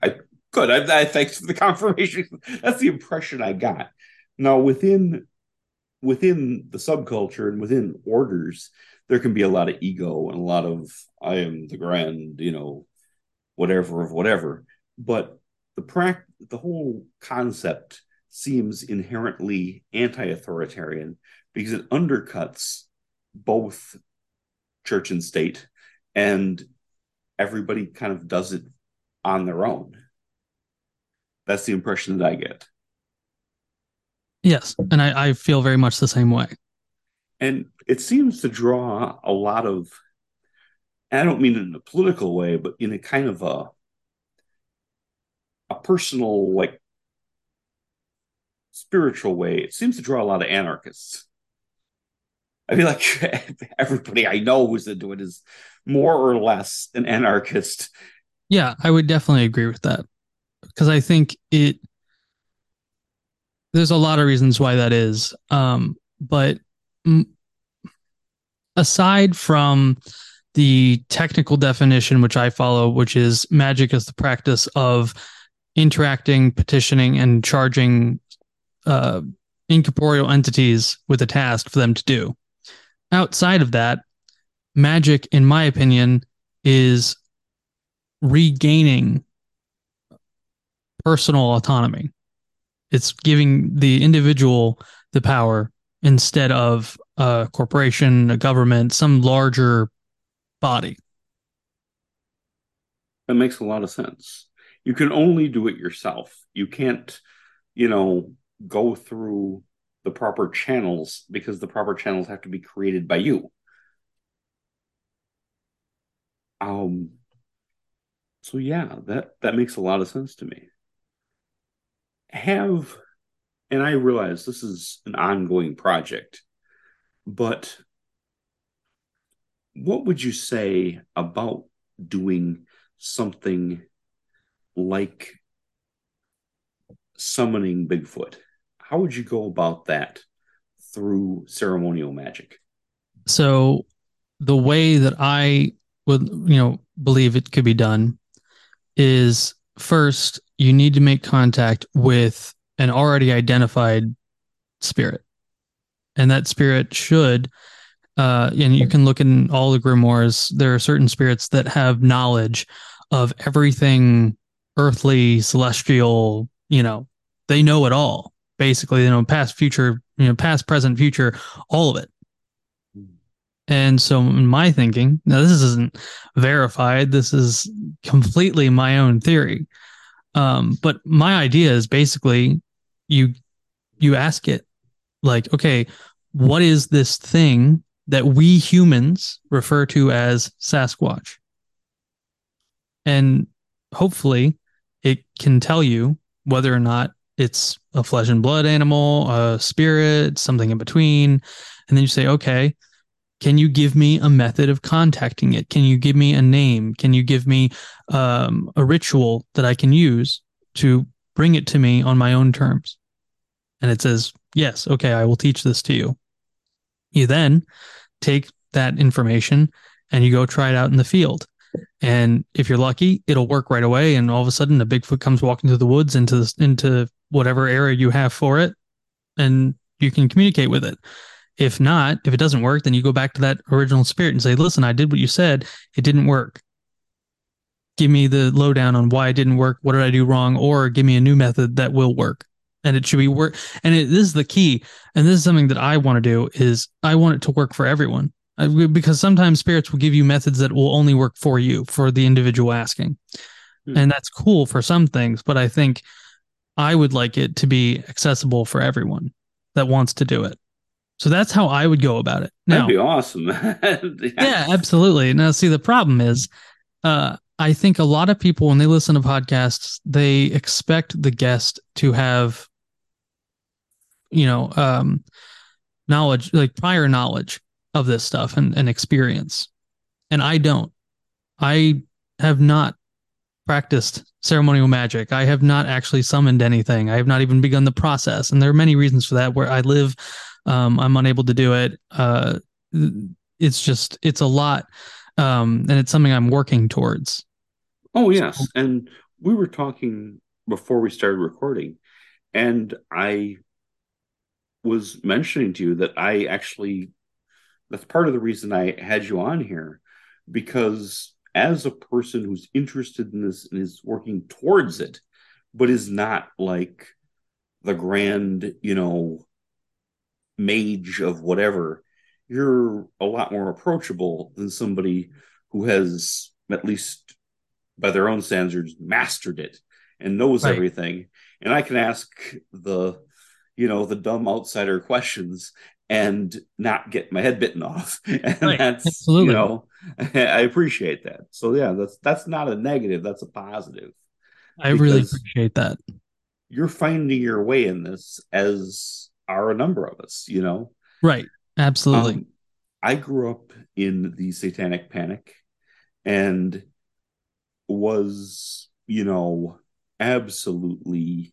I good. I thanks for the confirmation. That's the impression I got. Now within the subculture and within orders, there can be a lot of ego and a lot of I am the grand, whatever of whatever. But the whole concept seems inherently anti-authoritarian because it undercuts both church and state, and everybody kind of does it on their own. That's the impression that I get. Yes, and I feel very much the same way. And it seems to draw a lot of, and I don't mean it in a political way, but in a kind of a personal, like spiritual way. It seems to draw a lot of anarchists. I feel like everybody I know who's into it is more or less an anarchist. Yeah, I would definitely agree with that because I think there's a lot of reasons why that is. But aside from the technical definition, which I follow, which is magic is the practice of interacting, petitioning, and charging uh, incorporeal entities with a task for them to do. Outside of that, magic, in my opinion, is regaining personal autonomy. It's giving the individual the power instead of a corporation, a government, some larger body. That makes a lot of sense. You can only do it yourself. You can't, you know, go through the proper channels because the proper channels have to be created by you. Um, so yeah, that makes a lot of sense to me. Have and I realize this is an ongoing project, but what would you say about doing something like summoning Bigfoot? How would you go about that through ceremonial magic? So the way that I would, believe it could be done is first you need to make contact with an already identified spirit. And that spirit should, and you can look in all the grimoires, there are certain spirits that have knowledge of everything earthly, celestial, they know it all. Basically, past, future, past, present, future, all of it. And so, in my thinking, now this isn't verified. This is completely my own theory. But my idea is basically you you ask it like, okay, what is this thing that we humans refer to as Sasquatch? And hopefully, it can tell you whether or not it's a flesh and blood animal, a spirit, something in between. And then you say, okay, can you give me a method of contacting it? Can you give me a name? Can you give me a ritual that I can use to bring it to me on my own terms? And it says, yes, okay, I will teach this to you. You then take that information and you go try it out in the field. And if you're lucky, it'll work right away. And all of a sudden, a Bigfoot comes walking through the woods into whatever area you have for it, and you can communicate with it. If not, if it doesn't work, then you go back to that original spirit and say, listen, I did what you said. It didn't work. Give me the lowdown on why it didn't work. What did I do wrong? Or give me a new method that will work. And it should be work. And this is the key. And this is something that I want to do is I want it to work for everyone. Because sometimes spirits will give you methods that will only work for you, for the individual asking. And that's cool for some things, but I think I would like it to be accessible for everyone that wants to do it. So that's how I would go about it. Now, that'd be awesome. Yeah, absolutely. Now, see, the problem is, I think a lot of people, when they listen to podcasts, they expect the guest to have, knowledge, like prior knowledge of this stuff and experience. And I don't. I have not practiced ceremonial magic. I have not actually summoned anything. I have not even begun the process. And there are many reasons for that. Where I live, I'm unable to do it. It's a lot. And it's something I'm working towards. Oh, yes. And we were talking before we started recording, and I was mentioning to you that I actually, that's part of the reason I had you on here, because as a person who's interested in this and is working towards it, but is not like the grand, mage of whatever, you're a lot more approachable than somebody who has, at least by their own standards, mastered it and knows Right. everything. And I can ask the dumb outsider questions and not get my head bitten off. And Right. that's, Absolutely. I appreciate that. So yeah, that's not a negative, that's a positive, I really because appreciate that. you're finding your way in this, as are a number of us. Right. Absolutely. Um, I grew up in the Satanic Panic and was, absolutely,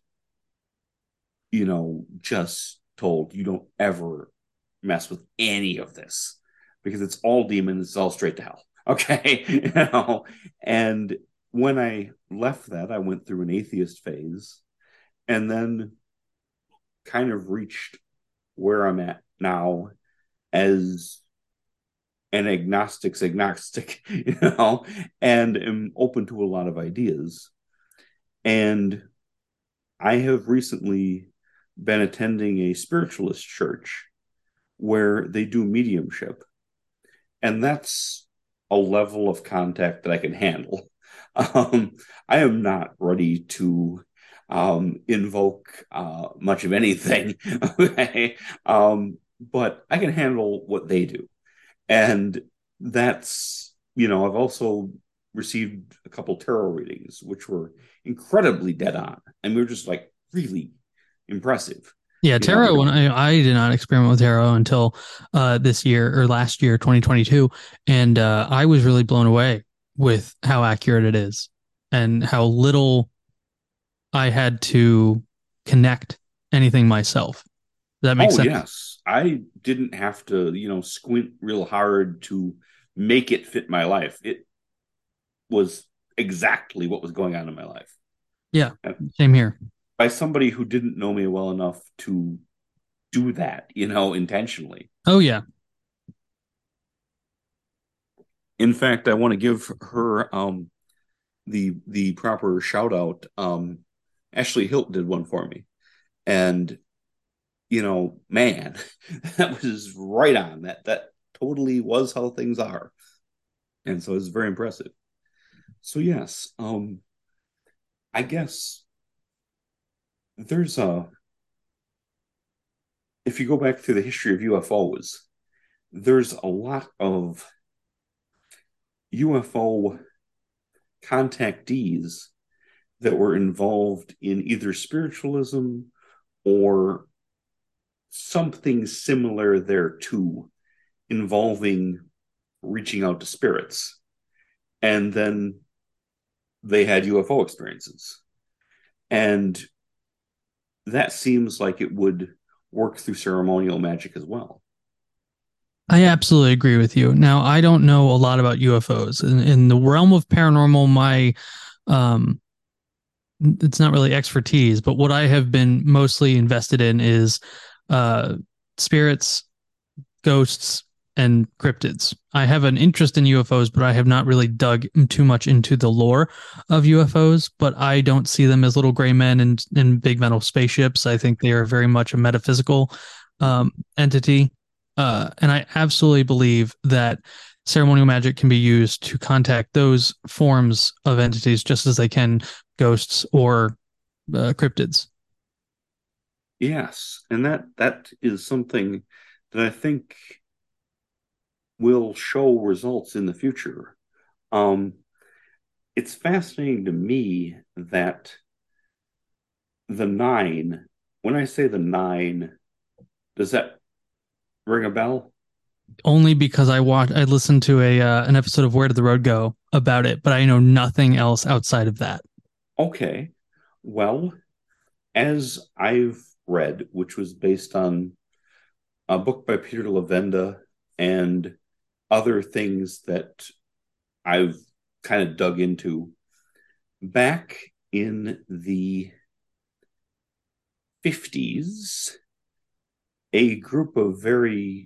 just told you don't ever mess with any of this because it's all demons, it's all straight to hell. Okay. And when I left that, I went through an atheist phase and then kind of reached where I'm at now as an agnostic's agnostic, and am open to a lot of ideas. And I have recently been attending a spiritualist church where they do mediumship, and that's a level of contact that I can handle. I am not ready to invoke much of anything, okay? But I can handle what they do. And I've also received a couple tarot readings, which were incredibly dead on. And we were just like really impressive, Yeah, you know? tarot. When I did not experiment with tarot until this year or last year, 2022, and I was really blown away with how accurate it is and how little I had to connect anything myself. Does that make Oh, sense? yes. I didn't have to, squint real hard to make it fit my life. It was exactly what was going on in my life. Yeah, And same here. by somebody who didn't know me well enough to do that, intentionally. Oh yeah, In fact, I want to give her the proper shout out. Ashley Hilt did one for me, and man, that was right on. That totally was how things are, and so it's very impressive. So yes, I guess there's a if you go back through the history of UFOs, there's a lot of UFO contactees that were involved in either spiritualism or something similar there too, involving reaching out to spirits. And then they had UFO experiences. And that seems like it would work through ceremonial magic as well. I absolutely agree with you. Now, I don't know a lot about UFOs. In the realm of paranormal, my um, it's not really expertise, but what I have been mostly invested in is uh, spirits, ghosts, and cryptids. I have an interest in UFOs, but I have not really dug too much into the lore of UFOs. But I don't see them as little gray men in big metal spaceships. I think they are very much a metaphysical entity. And I absolutely believe that ceremonial magic can be used to contact those forms of entities just as they can ghosts or cryptids. Yes, and that is something that I think will show results in the future. Um, it's fascinating to me that the nine, when I say the nine, does that ring a bell? Only because I listened to a an episode of Where Did the Road Go about it, but I know nothing else outside of that. Okay. Well, as I've read, which was based on a book by Peter Levenda and other things that I've kind of dug into, back in the 50s, a group of very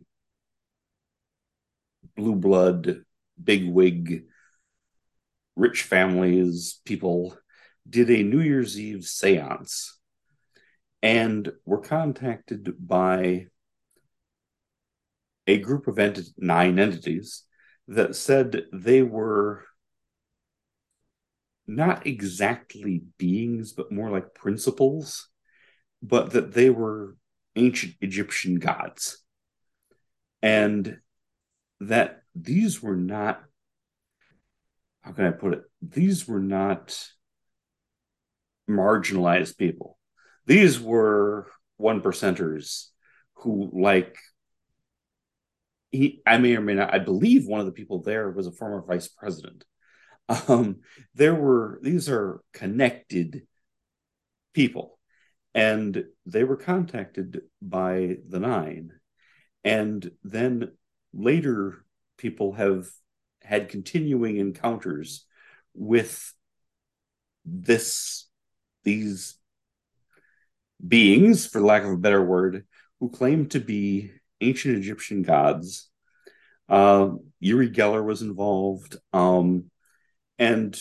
blue blood, big wig, rich families, people did a New Year's Eve seance and were contacted by a group of 9 entities that said they were not exactly beings, but more like principles, but that they were ancient Egyptian gods. And that these were not, how can I put it? These were not marginalized people. These were one percenters who, like, I may or may not, I believe one of the people there was a former vice president. These are connected people, and they were contacted by the Nine. And then later, people have had continuing encounters with these beings, for lack of a better word, who claim to be ancient Egyptian gods. Uri Geller was involved. And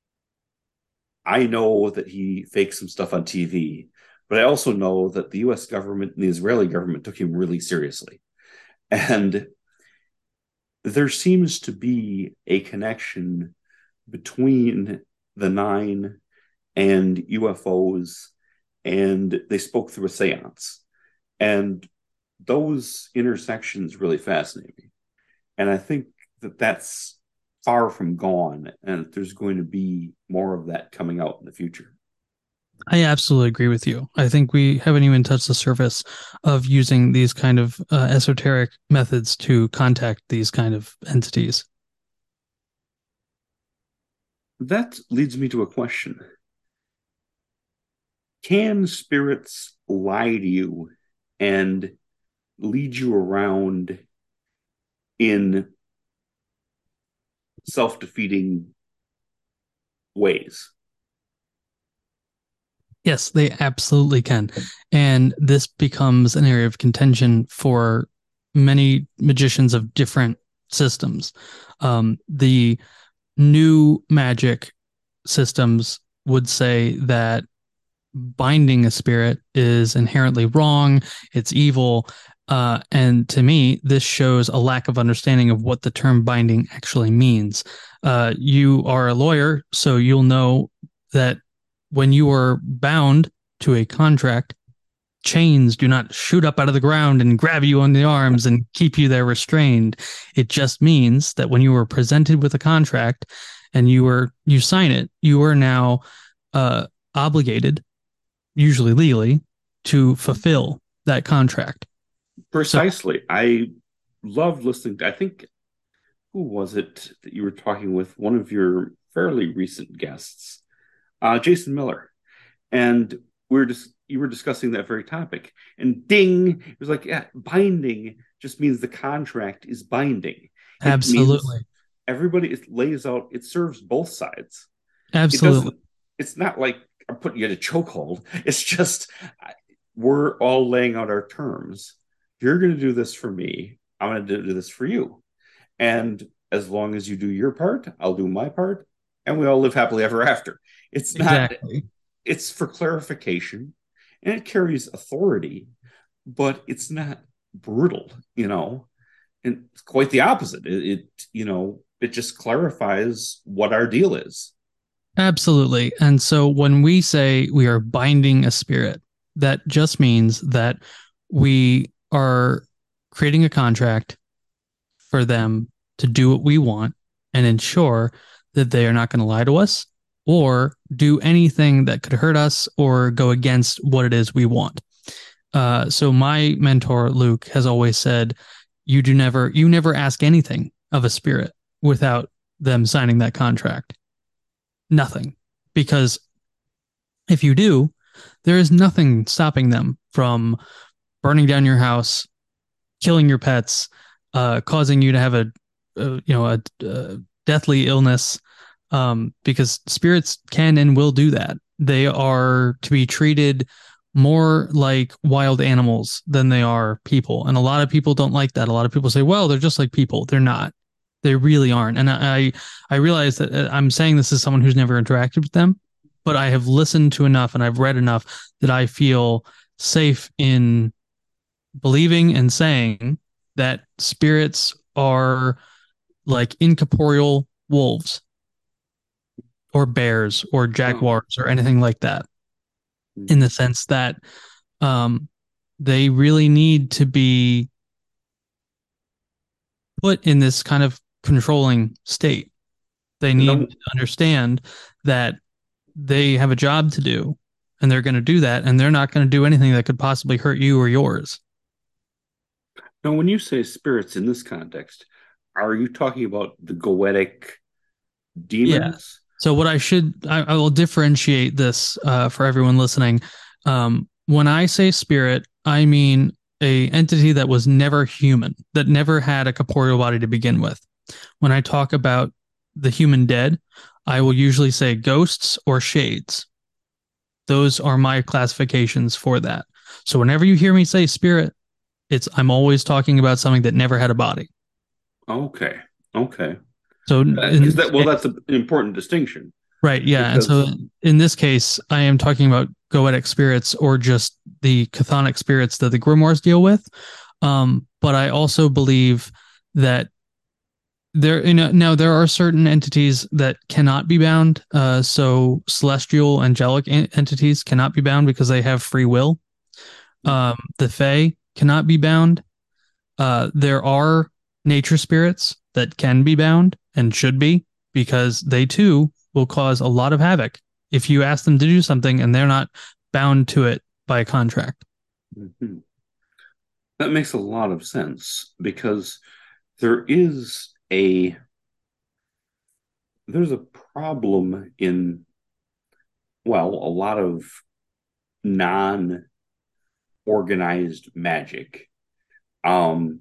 I know that he faked some stuff on TV, but I also know that the US government and the Israeli government took him really seriously. And there seems to be a connection between the Nine and UFOs, and they spoke through a seance. And those intersections really fascinate me. And I think that that's far from gone, and there's going to be more of that coming out in the future. I absolutely agree with you. I think we haven't even touched the surface of using these kind of esoteric methods to contact these kind of entities. That leads me to a question. Can spirits lie to you and lead you around in self-defeating ways? Yes, they absolutely can. And this becomes an area of contention for many magicians of different systems. The new magic systems would say that binding a spirit is inherently wrong, it's evil. And to me, this shows a lack of understanding of what the term binding actually means. You are a lawyer, so you'll know that when you are bound to a contract, chains do not shoot up out of the ground and grab you on the arms and keep you there restrained. It just means that when you are presented with a contract and you sign it, you are now obligated, usually legally, to fulfill that contract. Precisely. I loved listening to, I think, who was it that you were talking with? One of your fairly recent guests, Jason Miller. And you were discussing that very topic. And ding, it was like, yeah, binding just means the contract is binding. It Absolutely. means everybody, it lays out, it serves both sides. It Absolutely. doesn't, it's not like I'm putting you in a chokehold. It's just we're all laying out our terms. You're going to do this for me. I'm going to do this for you. And as long as you do your part, I'll do my part, and we all live happily ever after. It's not, Exactly. it's for clarification, and it carries authority, but it's not brutal, and it's quite the opposite. It just clarifies what our deal is. Absolutely. And so when we say we are binding a spirit, that just means that we are creating a contract for them to do what we want and ensure that they are not going to lie to us or do anything that could hurt us or go against what it is we want. So my mentor, Luke, has always said, you never ask anything of a spirit without them signing that contract. Nothing. Because if you do, there is nothing stopping them from burning down your house, killing your pets, causing you to have a deathly illness, because spirits can and will do that. They are to be treated more like wild animals than they are people. And a lot of people don't like that. A lot of people say, well, they're just like people. They're not. They really aren't. And I realize that I'm saying this as someone who's never interacted with them, but I have listened to enough and I've read enough that I feel safe in believing and saying that spirits are like incorporeal wolves or bears or Oh. jaguars or anything like that, in Mhm. the sense that um, they really need to be put in this kind of controlling state. They need No, to understand that they have a job to do and they're going to do that and they're not going to do anything that could possibly hurt you or yours. no, when you say spirits in this context, are you talking about the goetic Yeah. demons? So what I will differentiate this for everyone listening. When I say spirit, I mean a entity that was never human, that never had a corporeal body to begin with. When I talk about the human dead, I will usually say ghosts or shades. Those are my classifications for that. So whenever you hear me say spirit, it's I'm always talking about something that never had a body. Okay, okay. So in Is this that well? case, That's an important distinction right, yeah. And so because in this case, I am talking about goetic spirits or just the chthonic spirits that the grimoires deal with. But I also believe that now there are certain entities that cannot be bound. So celestial, angelic entities cannot be bound because they have free will. The Fae cannot be bound. There are nature spirits that can be bound and should be because they too will cause a lot of havoc if you ask them to do something and they're not bound to it by a contract. Mhm. That makes a lot of sense because there is a there's a problem in well a lot of non-organized magic, um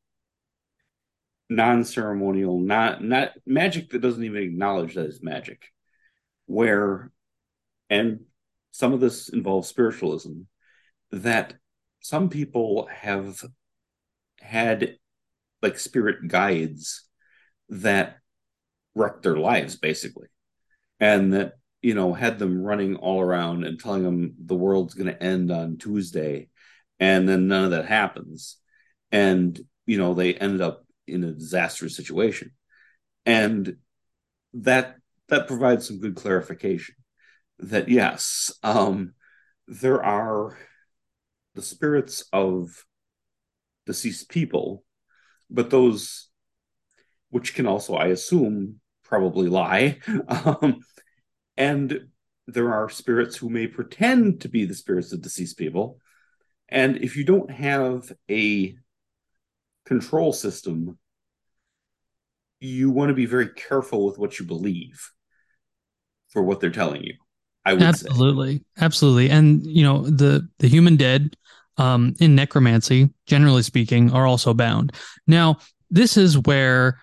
non-ceremonial, not magic that doesn't even acknowledge that it's magic, where and some of this involves spiritualism, that some people have had like spirit guides that wrecked their lives basically, and that had them running all around and telling them the world's going to end on Tuesday, and then none of that happens, and they ended up in a disastrous situation, and that that provides some good clarification that yes, there are the spirits of deceased people, but those which can also, I assume, probably lie. And there are spirits who may pretend to be the spirits of deceased people. And if you don't have a control system, you want to be very careful with what you believe for what they're telling you, I would say. Absolutely, absolutely, and the human dead, in necromancy, generally speaking, are also bound. Now, this is where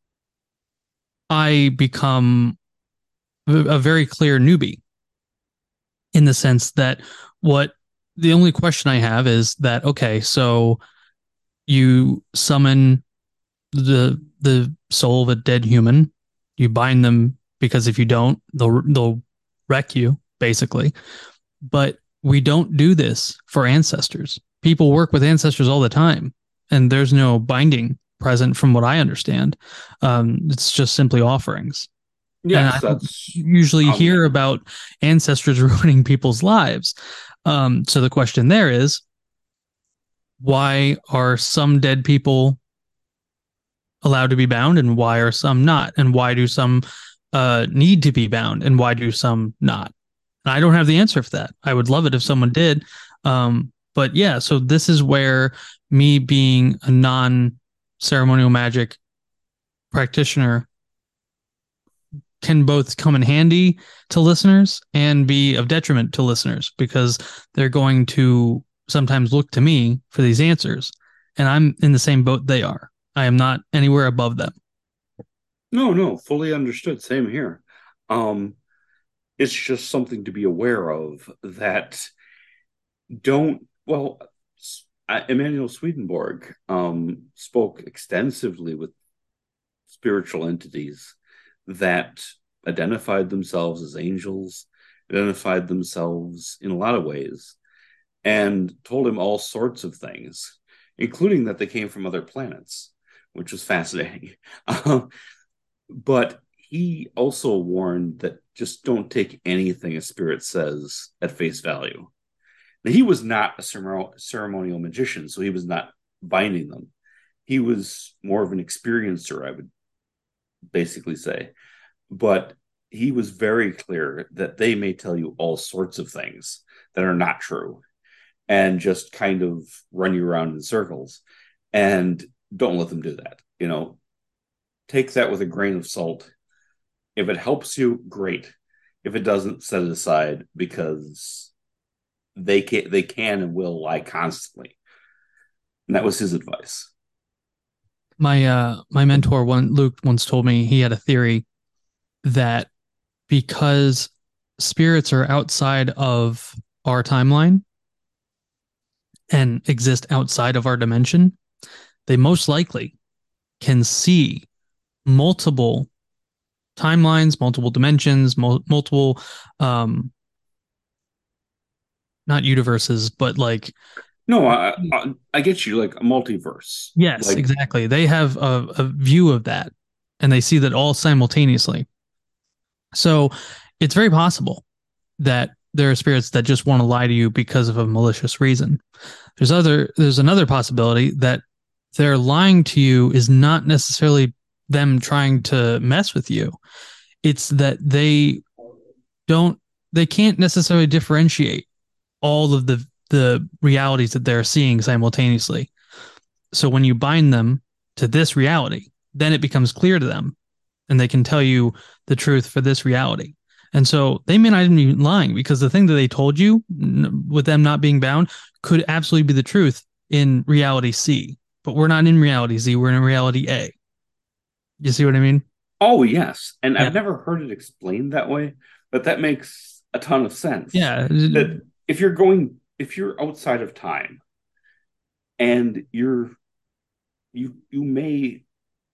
I become a very clear newbie in the sense that what the only question I have is that okay, so you summon the soul of a dead human, you bind them because if you don't, they'll wreck you basically. But we don't do this for ancestors. People work with ancestors all the time, and there's no binding present from what I understand. It's just simply offerings. And I Yes, don't that's usually um hear about ancestors ruining people's lives. So the question there is, why are some dead people allowed to be bound and why are some not? And why do some need to be bound and why do some not? And I don't have the answer for that. I would love it if someone did. But yeah, so this is where me being a non ceremonial magic practitioner can both come in handy to listeners and be of detriment to listeners because they're going to sometimes look to me for these answers. And I'm in the same boat they are. I am not anywhere above them. no, no, fully understood. Same here. Um, it's just something to be aware of that don't, well, Emanuel Swedenborg spoke extensively with spiritual entities that identified themselves as angels, identified themselves in a lot of ways, and told him all sorts of things, including that they came from other planets, which was fascinating. But he also warned that just don't take anything a spirit says at face value. Now, he was not a ceremonial magician, so he was not binding them. He was more of an experiencer, I would basically say. But he was very clear that they may tell you all sorts of things that are not true and just kind of run you around in circles. And don't let them do that. Take that with a grain of salt. If it helps you, great. If it doesn't, set it aside because they can and will lie constantly. And that was his advice. My mentor Luke once told me he had a theory that because spirits are outside of our timeline and exist outside of our dimension, they most likely can see multiple timelines, multiple dimensions, multiple not universes, but like No, I get you, like a multiverse. yes, Like, exactly. They have a view of that and they see that all simultaneously. So it's very possible that there are spirits that just want to lie to you because of a malicious reason. There's another possibility that they're lying to you is not necessarily them trying to mess with you. It's that don't they can't necessarily differentiate all of the realities that they're seeing simultaneously. So when you bind them to this reality, then it becomes clear to them and they can tell you the truth for this reality. And so they may not even be lying because the thing that they told you with them not being bound could absolutely be the truth in reality C. But we're not in reality Z, we're in reality A. You see what I mean? oh, yes. And Yeah. I've never heard it explained that way, but that makes a ton of sense. Yeah. That if you're outside of time and you may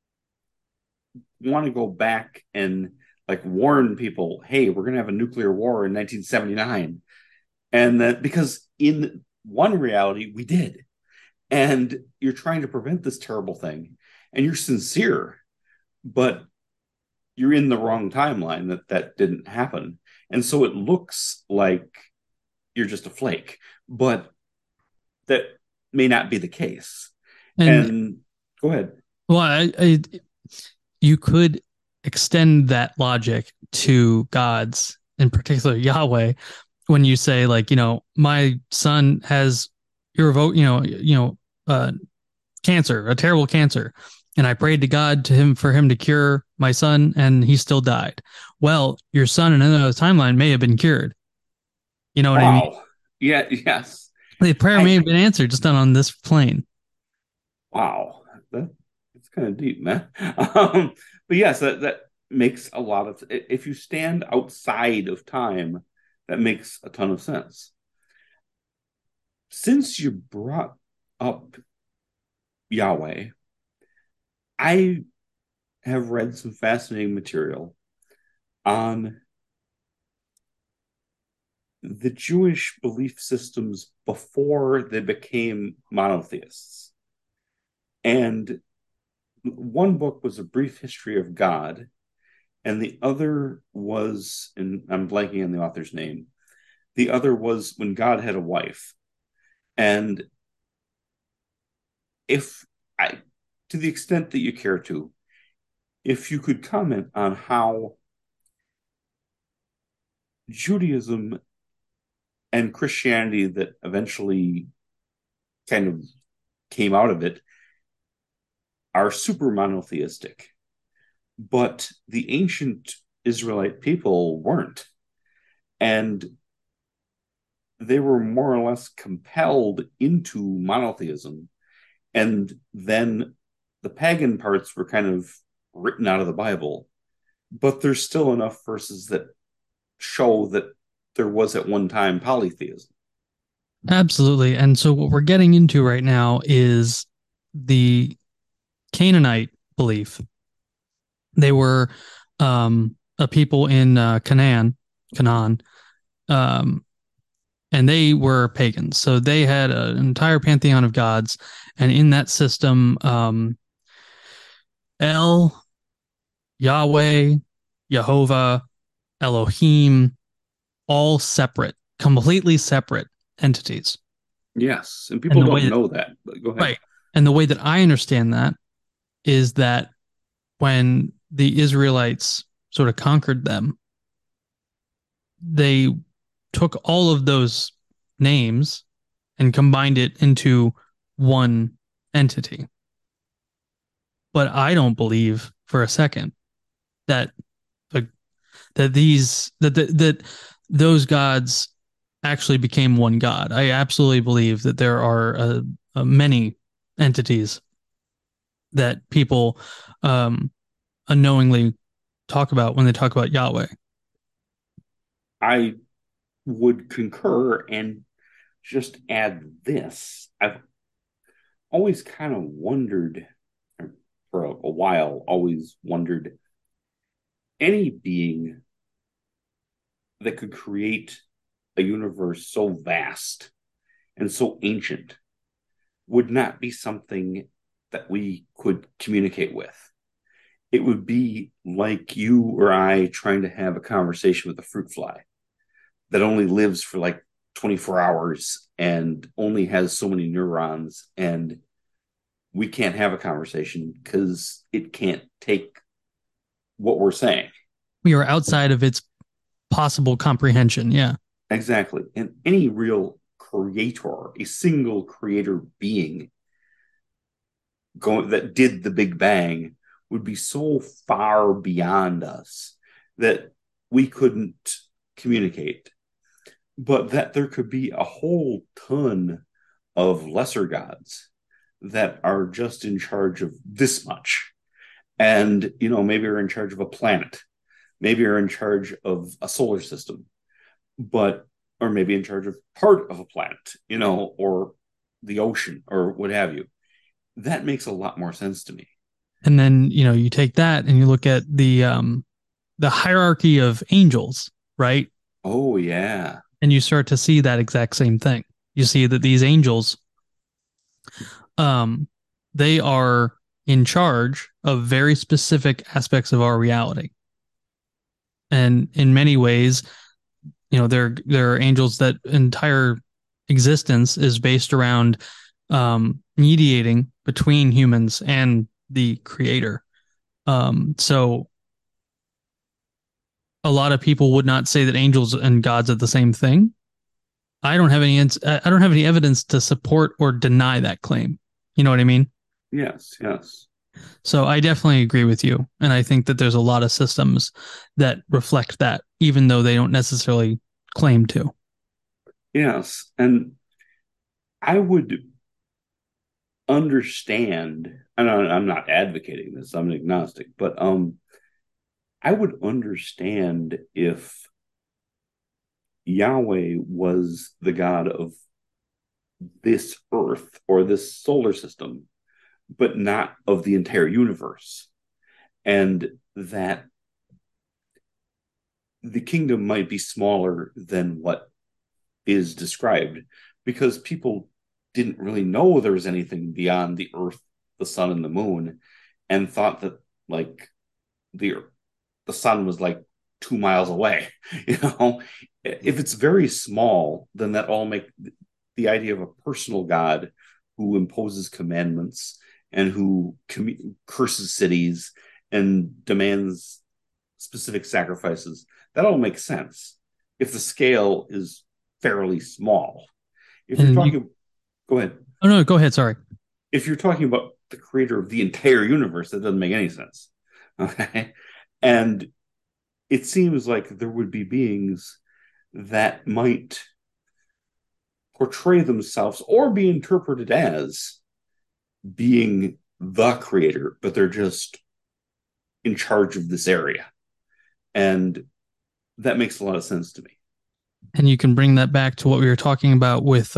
want to go back and like warn people, hey, we're going to have a nuclear war in 1979. And that because in one reality, we did. And you're trying to prevent this terrible thing and you're sincere, but you're in the wrong timeline that didn't happen. And so it looks like you're just a flake, but that may not be the case. And And go ahead. well, you could extend that logic to gods, in particular Yahweh, when you say like, my son has irrevoc, cancer, a terrible cancer, and I prayed to God to him for him to cure my son, and he still died. Well, your son in another timeline may have been cured. You know what I mean? Wow. Yeah, yes. The prayer may I have been answered just not on this plane. wow. That's kind of deep, man. But yes, that makes a lot of if you stand outside of time, that makes a ton of sense. Since you brought up Yahweh, I have read some fascinating material on the Jewish belief systems before they became monotheists. And one book was A Brief History of God, and the other was, and I'm blanking on the author's name, the other was When God Had a Wife. And if I, to the extent that you care to, if you could comment on how Judaism and Christianity that eventually kind of came out of it are super monotheistic, but the ancient Israelite people weren't. And they were more or less compelled into monotheism. And then the pagan parts were kind of written out of the Bible. but there's still enough verses that show that there was at one time polytheism. Absolutely. And so what we're getting into right now is the Canaanite belief. They were a people in Canaan, um, and they were pagans. So they had an entire pantheon of gods, and in that system, El, Yahweh, Jehovah, Elohim, all separate, completely separate entities. Yes, and And people the way don't that, know that, but go ahead. right, and the way that I understand that is that when the Israelites sort of conquered them, they took all of those names and combined it into one entity. But I don't believe for a second that the, that those gods actually became one god. I absolutely believe that there are many entities that people um, unknowingly talk about when they talk about Yahweh. I would concur and just add this. I've always kind of wondered, for a while, always wondered any being that could create a universe so vast and so ancient would not be something that we could communicate with. It would be like you or I trying to have a conversation with a fruit fly that only lives for like 24 hours and only has so many neurons, and we can't have a conversation because it can't take what we're saying. We are outside of its possible comprehension. Yeah. Exactly. And any real creator, a single creator being going that did the Big Bang would be so far beyond us that we couldn't communicate. But that there could be a whole ton of lesser gods that are just in charge of this much. And, maybe are in charge of a planet, maybe are in charge of a solar system, but, or maybe in charge of part of a planet, or the ocean or what have you. That makes a lot more sense to me. And then, you take that and you look at the hierarchy of angels, right? Oh, yeah. And you start to see that exact same thing. You see that these angels, um, they are in charge of very specific aspects of our reality. And in many ways, there are angels that entire existence is based around mediating between humans and the creator. So a lot of people would not say that angels and gods are the same thing. I don't have any evidence to support or deny that claim. You know what I mean? Yes, yes. So I definitely agree with you, and I think that there's a lot of systems that reflect that, even though they don't necessarily claim to. Yes. And I would understand, and I'm not advocating this, I'm an agnostic, but I would understand if Yahweh was the God of this earth or this solar system, but not of the entire universe. And that the kingdom might be smaller than what is described because people didn't really know there was anything beyond the earth, the sun, and the moon, and thought that like the the sun was like 2 miles away. If it's very small, then that all make the idea of a personal God who imposes commandments and who curses cities and demands specific sacrifices. That all makes sense if the scale is fairly small. If you're And you, talking, go ahead. oh no, go ahead. Sorry. If you're talking about the creator of the entire universe, that doesn't make any sense. Okay. And it seems like there would be beings that might portray themselves or be interpreted as being the creator, but they're just in charge of this area. And that makes a lot of sense to me. And you can bring that back to what we were talking about with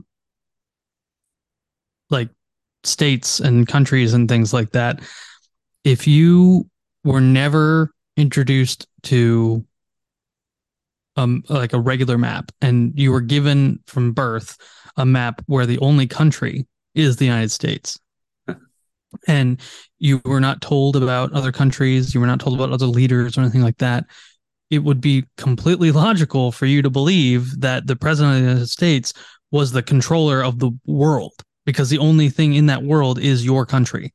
like states and countries and things like that. If you were never introduced to like a regular map and you were given from birth a map where the only country is the United States, and you were not told about other countries, you were not told about other leaders or anything like that, it would be completely logical for you to believe that the president of the United States was the controller of the world because the only thing in that world is your country.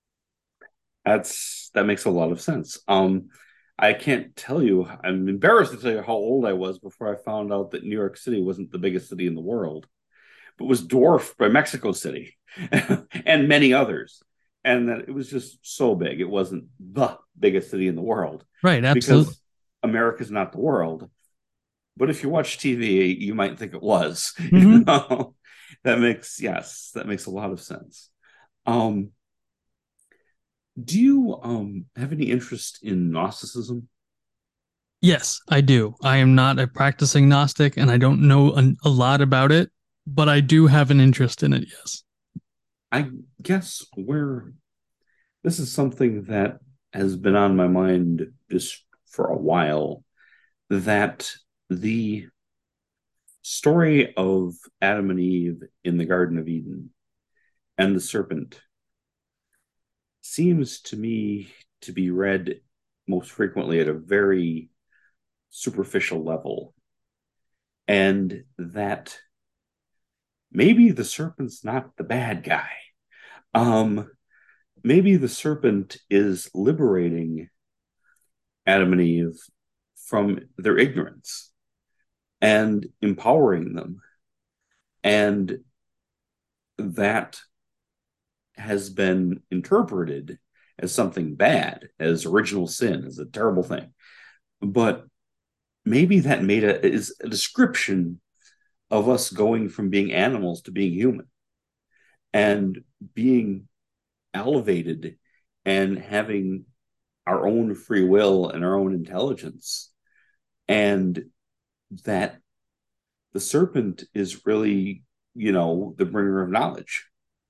That makes a lot of sense. I can't tell you. I'm embarrassed to tell you how old I was before I found out that New York City wasn't the biggest city in the world, but was dwarfed by Mexico City and many others, and that it was just so big. It wasn't the biggest city in the world Right, absolutely. because America's not the world. But if you watch TV, you might think it was. You Mm-hmm. know, that makes a lot of sense. Um, do you have any interest in Gnosticism? Yes, I do. I am not a practicing Gnostic and I don't know a lot about it, but I do have an interest in it. Yes. I guess where this is something that has been on my mind just for a while, that the story of Adam and Eve in the Garden of Eden and the serpent seems to me to be read most frequently at a very superficial level, and that maybe the serpent's not the bad guy. Um, Maybe the serpent is liberating Adam and Eve from their ignorance and empowering them. And that has been interpreted as something bad, as original sin, as a terrible thing. But maybe that is a description of us going from being animals to being human and being elevated and having our own free will and our own intelligence. And that the serpent is really, the bringer of knowledge.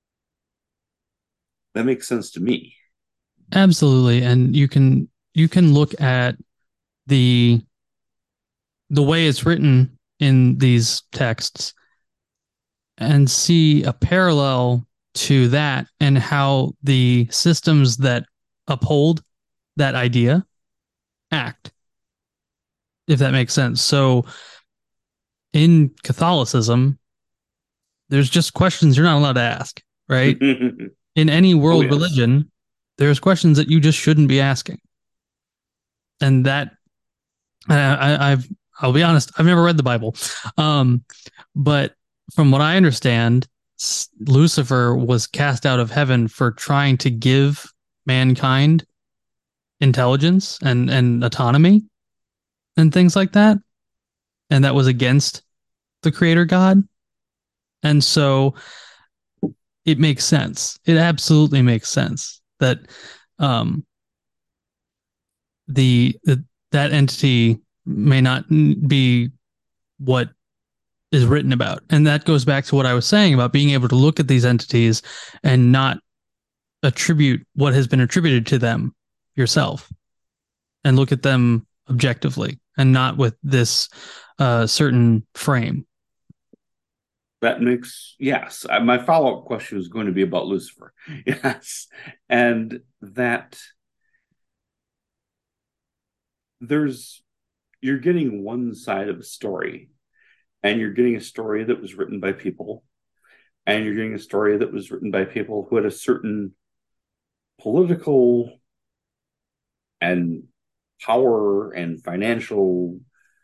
That makes sense to me. Absolutely. And you can look at the the way it's written in these texts and see a parallel to that and how the systems that uphold that idea act, if that makes sense. So in Catholicism, there's just questions you're not allowed to ask, right? In any Oh, world yes. religion, there's questions that you just shouldn't be asking. And that I've I'll be honest, I've never read the Bible, um, but from what I understand, Lucifer was cast out of heaven for trying to give mankind intelligence and autonomy and things like that, and that was against the Creator God. And so it makes sense. It absolutely makes sense that um, the that entity may not be what is written about. And that goes back to what I was saying about being able to look at these entities and not attribute what has been attributed to them yourself and look at them objectively and not with this certain frame. That makes, yes. My follow up question was going to be about Lucifer. Yes. And that there's, you're getting one side of a story, and you're getting a story that was written by people, and you're getting a story that was written by people who had a certain political and power and financial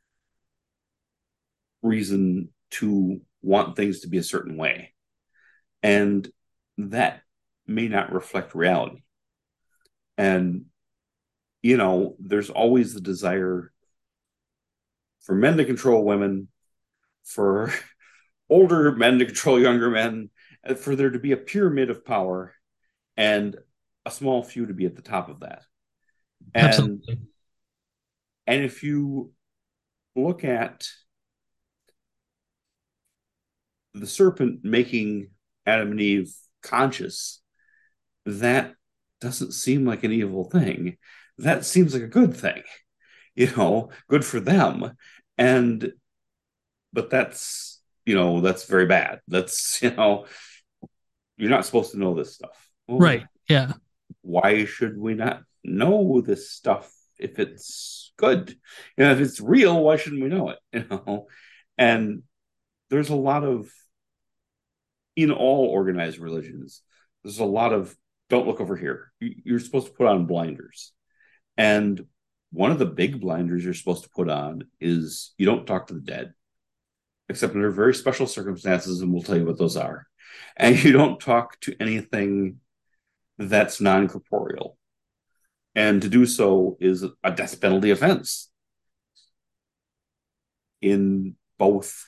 reason to want things to be a certain way. And that may not reflect reality. And, there's always the desire for men to control women, for older men to control younger men, for there to be a pyramid of power and a small few to be at the top of that. And Absolutely. And if you look at the serpent making Adam and Eve conscious, that doesn't seem like an evil thing. That seems like a good thing, good for them. And, but that's very bad. You're not supposed to know this stuff. Well, Right. Yeah. why should we not know this stuff if it's good? If it's real, why shouldn't we know it? And there's a lot of, in all organized religions, there's a lot of don't look over here. You're supposed to put on blinders. And one of the big blinders you're supposed to put on is you don't talk to the dead, except under very special circumstances, and we'll tell you what those are. And you don't talk to anything that's non corporeal. And to do so is a death penalty offense in both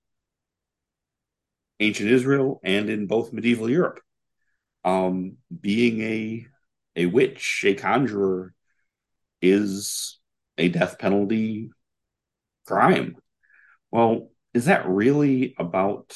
ancient Israel and in both medieval Europe. Being a witch, a conjurer, is a death penalty crime. Well, is that really about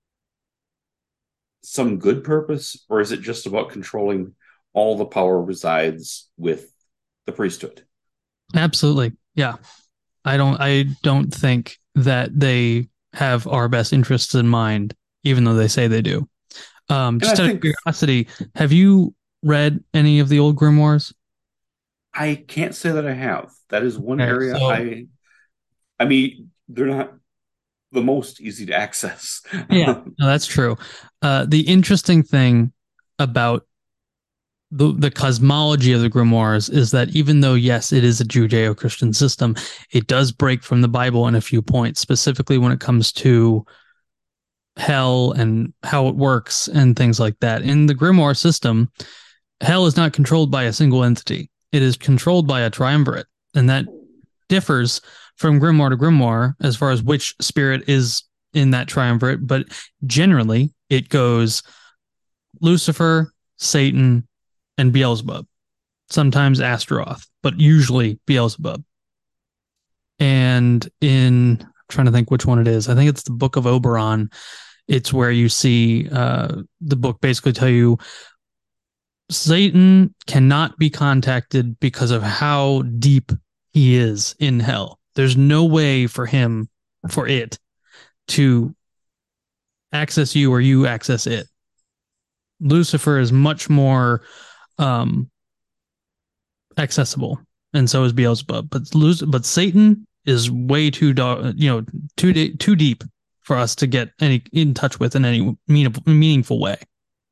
some good purpose, or is it just about controlling all the power resides with the priesthood? Absolutely. Yeah. I don't think that they have our best interests in mind, even though they say they do. And I Just out of think curiosity, have you read any of the old grimoires? I can't say that I have. That is one Okay, area so I mean, they're not the most easy to access. yeah, no, that's true. The interesting thing about the cosmology of the grimoires is that even though yes, it is a Judeo-Christian system, it does break from the Bible in a few points, specifically when it comes to hell and how it works and things like that. In the grimoire system, hell is not controlled by a single entity. It is controlled by a triumvirate, and that differs from grimoire to grimoire as far as which spirit is in that triumvirate. But generally, it goes Lucifer, Satan, and Beelzebub. Sometimes Astaroth, but usually Beelzebub. And I'm trying to think which one it is. I think it's the Book of Oberon. It's where you see the book basically tell you Satan cannot be contacted because of how deep he is in hell. There's no way for it to access you or you access it. Lucifer is much more um, accessible, and so is Beelzebub. But Satan is way too deep for us to get any in touch with in any meaningful way.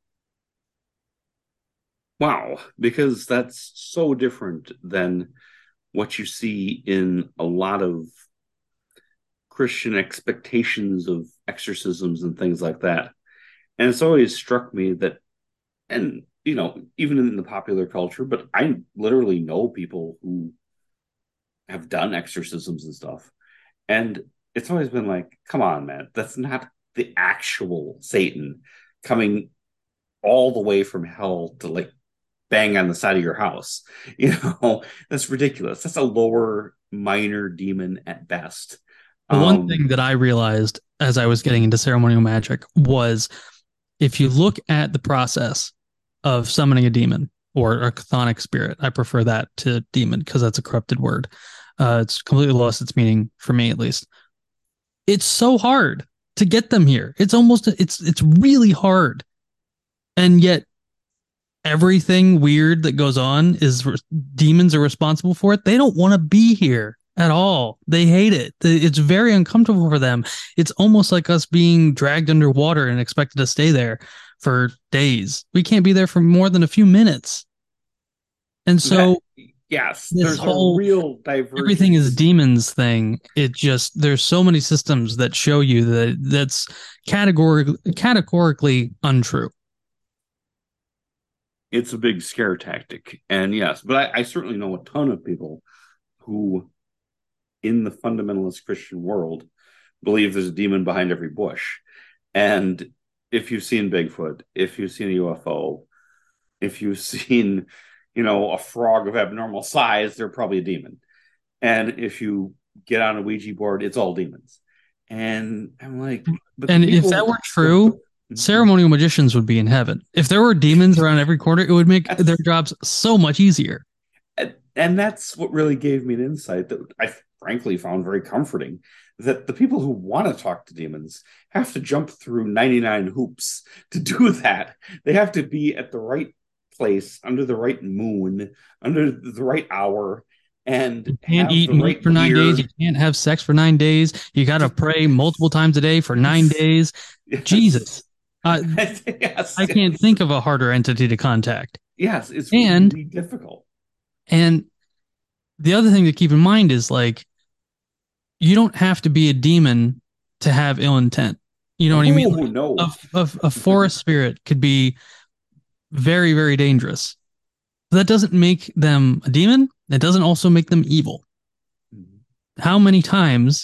Wow, because that's so different than what you see in a lot of Christian expectations of exorcisms and things like that. And it's always struck me that, and even in the popular culture, but I literally know people who have done exorcisms and stuff. And it's always been like, come on, man, that's not the actual Satan coming all the way from hell to like bang on the side of your house. That's ridiculous. That's a lower minor demon at best. The one Um, thing that I realized as I was getting into ceremonial magic was if you look at the process of summoning a demon or a chthonic spirit, I prefer that to demon because that's a corrupted word. It's completely lost its meaning for me, at least. It's so hard to get them here. It's really hard, and yet everything weird that goes on is demons are responsible for it. They don't want to be here at all. They hate it. It's very uncomfortable for them. It's almost like us being dragged underwater and expected to stay there for days. We can't be there for more than a few minutes. And that so yes, this there's a whole real everything is divergence. demons thing, it just there's so many systems that show you that that's categorically untrue. It's a big scare tactic, and yes, but I certainly know a ton of people who, in the fundamentalist Christian world, believe there's a demon behind every bush. And if you've seen Bigfoot, if you've seen a UFO, if you've seen, a frog of abnormal size, they're probably a demon. And if you get on a Ouija board, it's all demons. And I'm like, but the And if that people, were true, ceremonial magicians would be in heaven. If there were demons around every corner, it would make their yes. jobs so much easier. And that's what really gave me an insight that I frankly found very comforting, that the people who want to talk to demons have to jump through 99 hoops to do that. They have to be at the right place, under the right moon, under the right hour, and You can't have eat the meat right for 9 days. gear. You can't have sex for 9 days. You got to pray multiple times a day for nine Yes. days. Yes. Jesus. Uh, Yes. I can't Yes. think of a harder entity to contact. Yes. It's And really difficult. and the other thing to keep in mind is like you don't have to be a demon to have ill intent. You know what I mean? Oh, no. A forest spirit could be very, very dangerous. That doesn't make them a demon. That doesn't also make them evil. How many times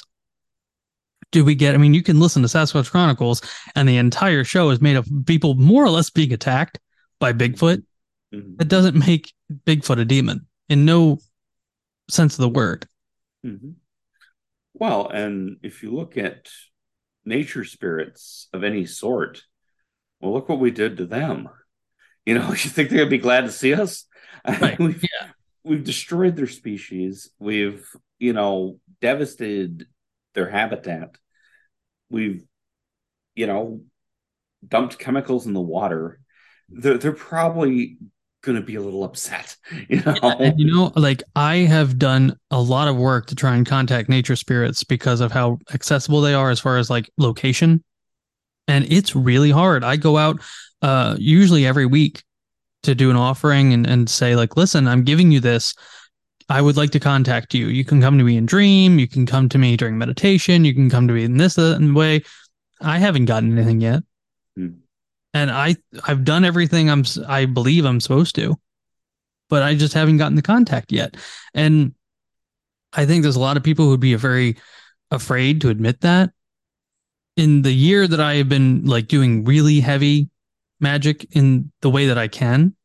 do we get? I mean, you can listen to Sasquatch Chronicles, and the entire show is made of people more or less being attacked by Bigfoot. Mm-hmm. That doesn't make Bigfoot a demon in no sense of the word. Mm-hmm. Well, and if you look at nature spirits of any sort, well, look what we did to them. You know, you think they're gonna be glad to see us? Right. we've Yeah. we've destroyed their species. We've, devastated their habitat. We've, you know, dumped chemicals in the water. They're probably gonna be a little upset, you Yeah, and know. like I have done a lot of work to try and contact nature spirits because of how accessible they are as far as like location. And it's really hard. I go out usually every week to do an offering and say, like, listen, I'm giving you this. I would like to contact you. You can come to me in dream. You can come to me during meditation. You can come to me in this way. I haven't gotten anything yet. Hmm. And I've done everything I believe I'm supposed to, but I just haven't gotten the contact yet. And I think there's a lot of people who'd be very afraid to admit that. In the year that I have been like doing really heavy magic in the way that I can,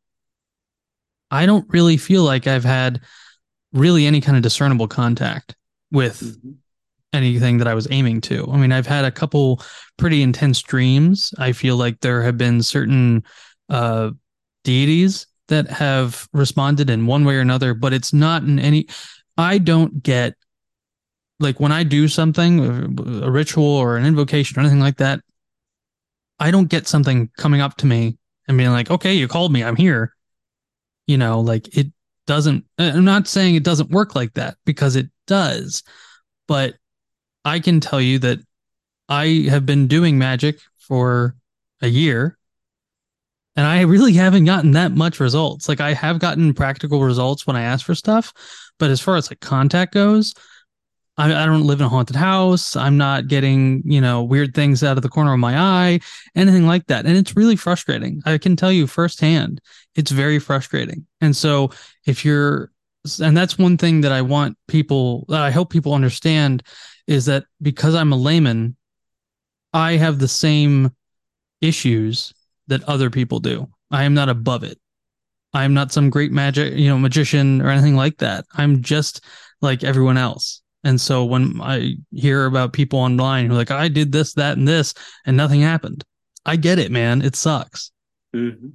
I don't really feel like I've had really any kind of discernible contact with Mm-hmm. anything that I was aiming to. I mean, I've had a couple pretty intense dreams. I feel like there have been certain uh, deities that have responded in one way or another, but it's not in any. I don't get like when I do something, a ritual or an invocation or anything like that. I don't get something coming up to me and being like, "Okay, you called me. I'm here." Like it doesn't. I'm not saying it doesn't work like that because it does, but I can tell you that I have been doing magic for a year and I really haven't gotten that much results. Like I have gotten practical results when I ask for stuff, but as far as like contact goes, I don't live in a haunted house. I'm not getting, weird things out of the corner of my eye, anything like that. And it's really frustrating. I can tell you firsthand, it's very frustrating. And so if you're, and that's one thing that I hope people understand is that because I'm a layman, I have the same issues that other people do. I am not above it. I am not some great magician or anything like that. I'm just like everyone else. And so when I hear about people online who are like, I did this, that, and this, and nothing happened, I get it, man. It sucks. Mm-hmm.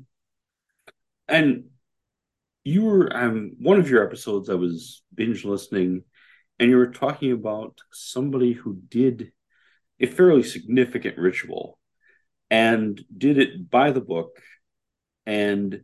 And you were one of your episodes, I was binge listening, and you were talking about somebody who did a fairly significant ritual and did it by the book, and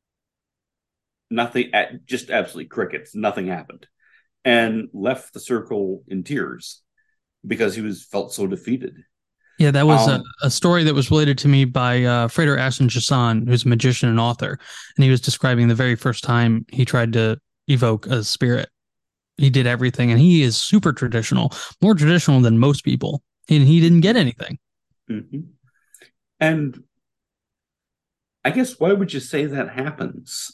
nothing, just absolutely crickets, nothing happened, and left the circle in tears because he was felt so defeated. Yeah, that was a, um a story that was related to me by Frater Ashton Chassan, who's a magician and author. And he was describing the very first time he tried to evoke a spirit. He did everything, and he is super traditional, more traditional than most people. And he didn't get anything. mhm. And I guess why would you say that happens?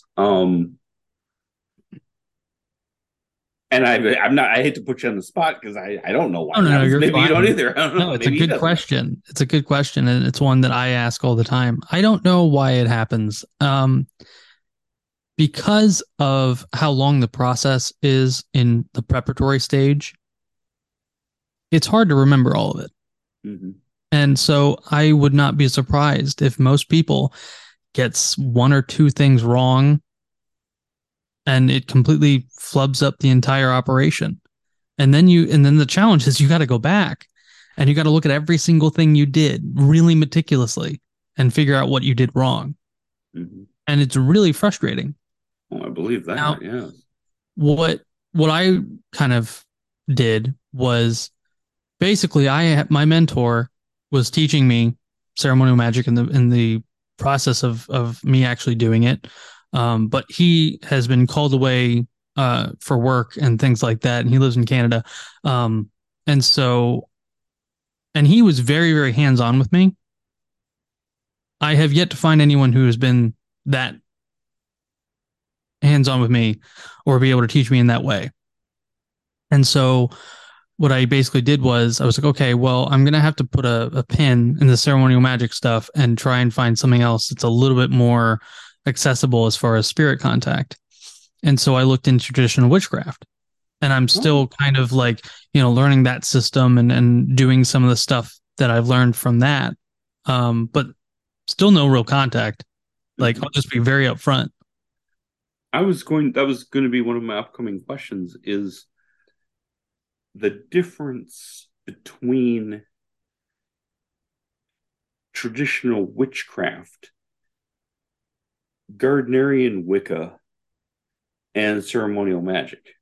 And I'm not. I hate to put you on the spot because I don't know why No, it no, no, happens. you're Maybe you don't fine. either. I don't No, know. it's a Maybe he good doesn't. question. It's a good question, and it's one that I ask all the time. I don't know why it happens. because of how long the process is in the preparatory stage, it's hard to remember all of it. Hmm. And so I would not be surprised if most people gets one or two things wrong and it completely flubs up the entire operation. And then the challenge is you got to go back and you got to look at every single thing you did really meticulously and figure out what you did wrong. Hmm. And it's really frustrating. Oh, I believe Now, that. Yeah. what what I kind of did was basically my mentor was teaching me ceremonial magic in the process of me actually doing it. But he has been called away for work and things like that, and he lives in Canada. Um, and so and he was very very hands on with me. I have yet to find anyone who has been that hands on with me or be able to teach me in that way. And so what I basically did was I was like, okay, well, I'm gonna have to put a pin in the ceremonial magic stuff and try and find something else that's a little bit more accessible as far as spirit contact. And so I looked into traditional witchcraft. And I'm Oh. still kind of like, learning that system and doing some of the stuff that I've learned from that. But still no real contact. Like Hmm. I'll just be very upfront. That was going to be one of my upcoming questions is the difference between traditional witchcraft, Gardnerian Wicca, and ceremonial magic.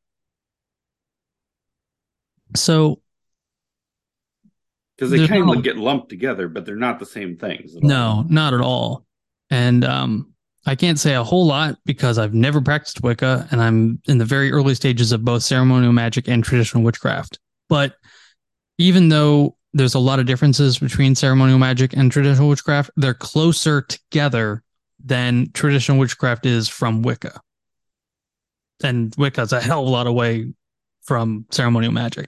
So Because they there's kind not of a, get lumped together, but they're not the same things at all. no, not at all. And I can't say a whole lot because I've never practiced Wicca and I'm in the very early stages of both ceremonial magic and traditional witchcraft. But even though there's a lot of differences between ceremonial magic and traditional witchcraft, they're closer together than traditional witchcraft is from Wicca. And Wicca's a hell of a lot away from ceremonial magic.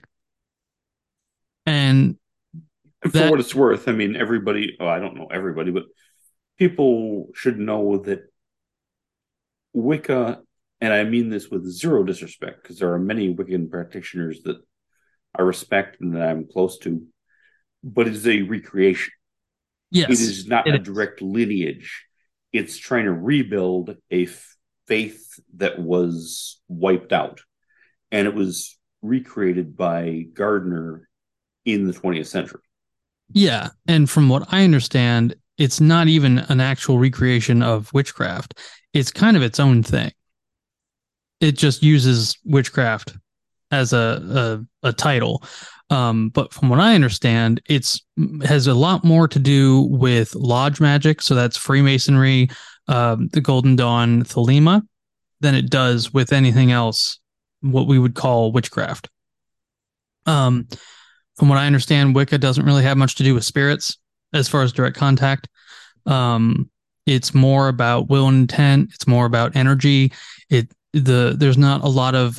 And And for that, what it's worth, I mean, everybody, well, I don't know everybody, but people should know that Wicca, and I mean this with zero disrespect, because there are many Wiccan practitioners that I respect and that I'm close to, but it is a recreation. It yes, is not a it is. direct lineage. It's trying to rebuild a faith that was wiped out. And it was recreated by Gardner in the 20th century. Yeah. And from what I understand, it's not even an actual recreation of witchcraft. It's kind of its own thing. It just uses witchcraft as a title. But from what I understand, it's has a lot more to do with lodge magic, so that's Freemasonry, the Golden Dawn, Thelema, than it does with anything else, what we would call witchcraft. Um, from what I understand, Wicca doesn't really have much to do with spirits as far as direct contact. Um, it's more about will and intent. It's more about energy. There's not a lot of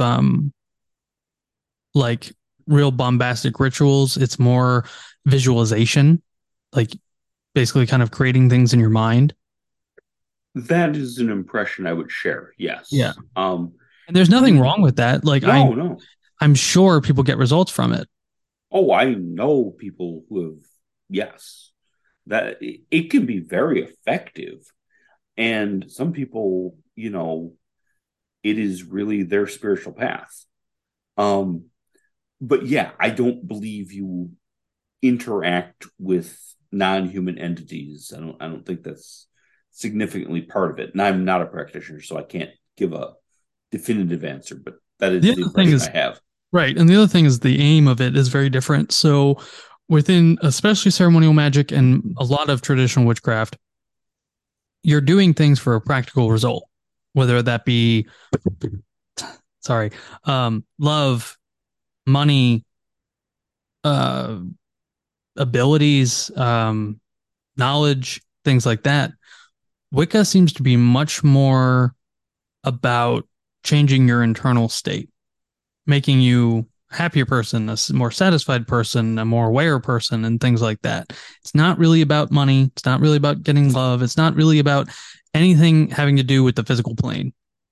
like real bombastic rituals. It's more visualization, like basically kind of creating things in your mind. That is an impression I would share. Yeah. Yes. And there's nothing The wrong with that. Like no, no. I'm sure people get results from it. Oh, I know people who have, yes, that it can be very effective. And some people, it is really their spiritual path. Um, but yeah, I don't believe you interact with non-human entities. I don't think that's significantly part of it. And I'm not a practitioner, so I can't give a definitive answer, but that The is the other thing impression I is have. right, and the other thing is the aim of it is very different. So within especially ceremonial magic and a lot of traditional witchcraft, you're doing things for a practical result, whether that be sorry, love, money, uh, abilities, knowledge, things like that. Wicca seems to be much more about changing your internal state, making you a happier person, a more satisfied person, a more aware person, and things like that. It's not really about money. It's not really about getting love. It's not really about anything having to do with the physical plane.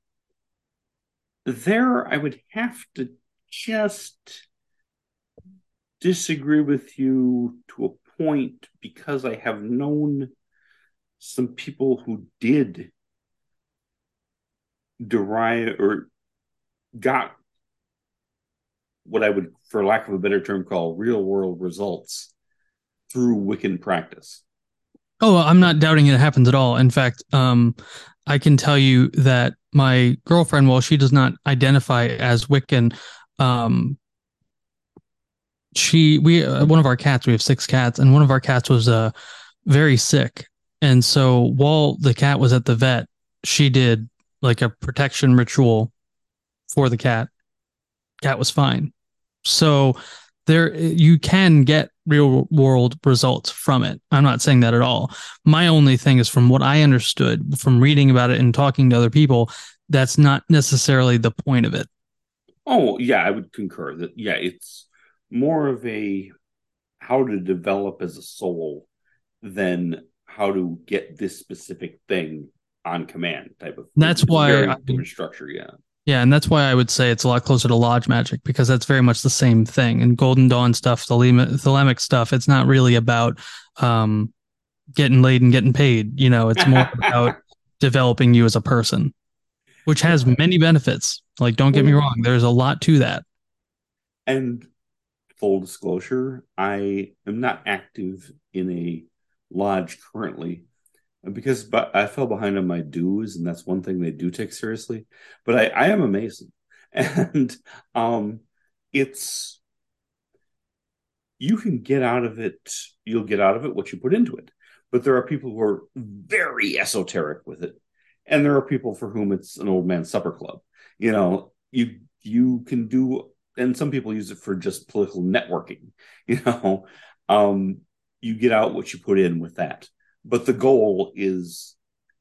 There, I would have to just disagree with you to a point because I have known some people who did derive or got what I would, for lack of a better term, call real world results through Wiccan practice. Oh, I'm not doubting it happens at all. In fact, I can tell you that my girlfriend, while she does not identify as Wiccan, um, we one of our cats, we have six cats, and one of our cats was very sick, and so while the cat was at the vet, she did like a protection ritual for the cat. Cat was fine. So there you can get real world results from it. I'm not saying that at all. My only thing is from what I understood from reading about it and talking to other people, that's not necessarily the point of it. Oh, yeah, I would concur that, yeah, it's more of a how to develop as a soul than how to get this specific thing on command type of. That's It's a why very different structure, yeah. yeah, and that's why I would say it's a lot closer to Lodge Magic because that's very much the same thing. And Golden Dawn stuff, Thelemic stuff, it's not really about um, getting laid and getting paid. You know, it's more about developing you as a person, which has many benefits. Like, don't get me wrong, there's a lot to that. And full disclosure, I am not active in a lodge currently because I fell behind on my dues, and that's one thing they do take seriously. But I am a Mason, and it's you can get out of it. You'll get out of it what you put into it. But there are people who are very esoteric with it, and there are people for whom it's an old man supper club. You can do, and some people use it for just political networking. You know, um, you get out what you put in with that. But the goal is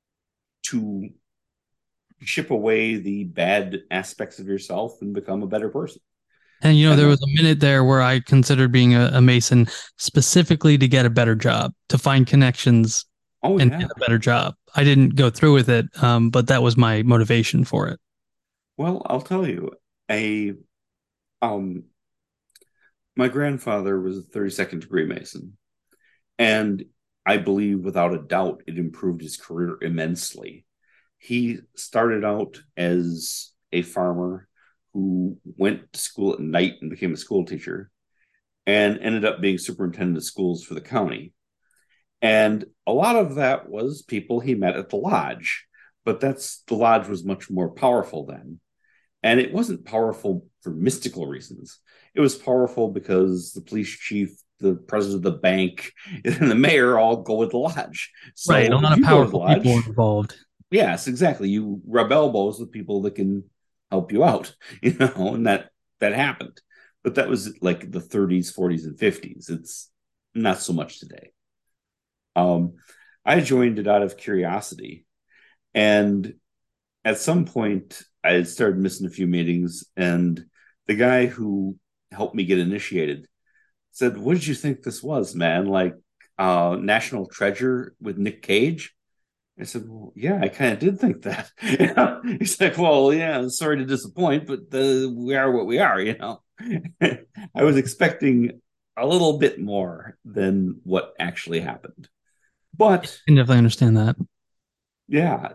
to chip away the bad aspects of yourself and become a better person. And you know, And there was a minute there where I considered being a Mason specifically to get a better job, to find connections oh and yeah, get a better job. I didn't go through with it, but that was my motivation for it. well, I'll tell you, a um, my grandfather was a 32nd degree Mason, and I believe without a doubt it improved his career immensely. He started out as a farmer who went to school at night and became a school teacher and ended up being superintendent of schools for the county. And a lot of that was people he met at the lodge, but the lodge was much more powerful then. And it wasn't powerful for mystical reasons. It was powerful because the police chief, the president of the bank, and the mayor all go with the lodge. Right. A So lot if of you go to the powerful people lodge, involved. yes, exactly. You rub elbows with people that can help you out, and that happened. But that was like the 30s, 40s, and 50s. It's not so much today. Um, I joined it out of curiosity, and at some point, I had started missing a few meetings, and the guy who helped me get initiated said, "What did you think this was, man? Like National Treasure with Nick Cage?" I said, "Well, yeah, I kind of did think that." He's like, "Well, yeah, I'm sorry to disappoint, but we are what we are." I was expecting a little bit more than what actually happened. I But can definitely understand that. yeah,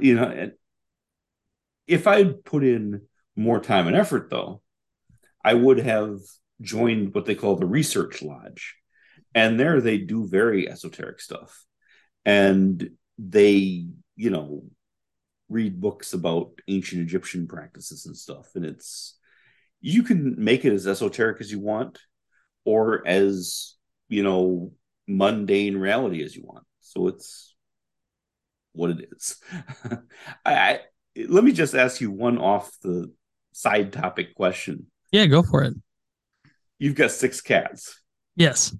if I'd put in more time and effort, though, I would have joined what they call the Research Lodge. And there they do very esoteric stuff. And they, you know, read books about ancient Egyptian practices and stuff. And you can make it as esoteric as you want or as, you know, mundane reality as you want. So it's what it is. I let me just ask you one off the side topic question. Yeah, go for it. You've got six cats. Yes.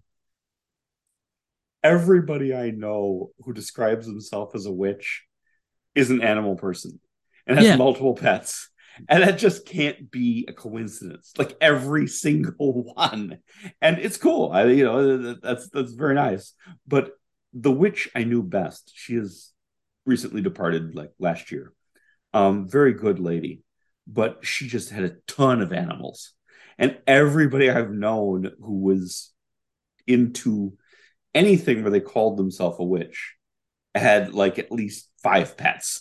Everybody I know who describes himself as a witch is an animal person and has Yeah. multiple pets. And that just can't be a coincidence. Like every single one. And it's cool. That's very nice. But the witch I knew best, she is recently departed like last year. Very good lady. but she just had a ton of animals. And everybody I've known who was into anything where they called themselves a witch had like at least five pets.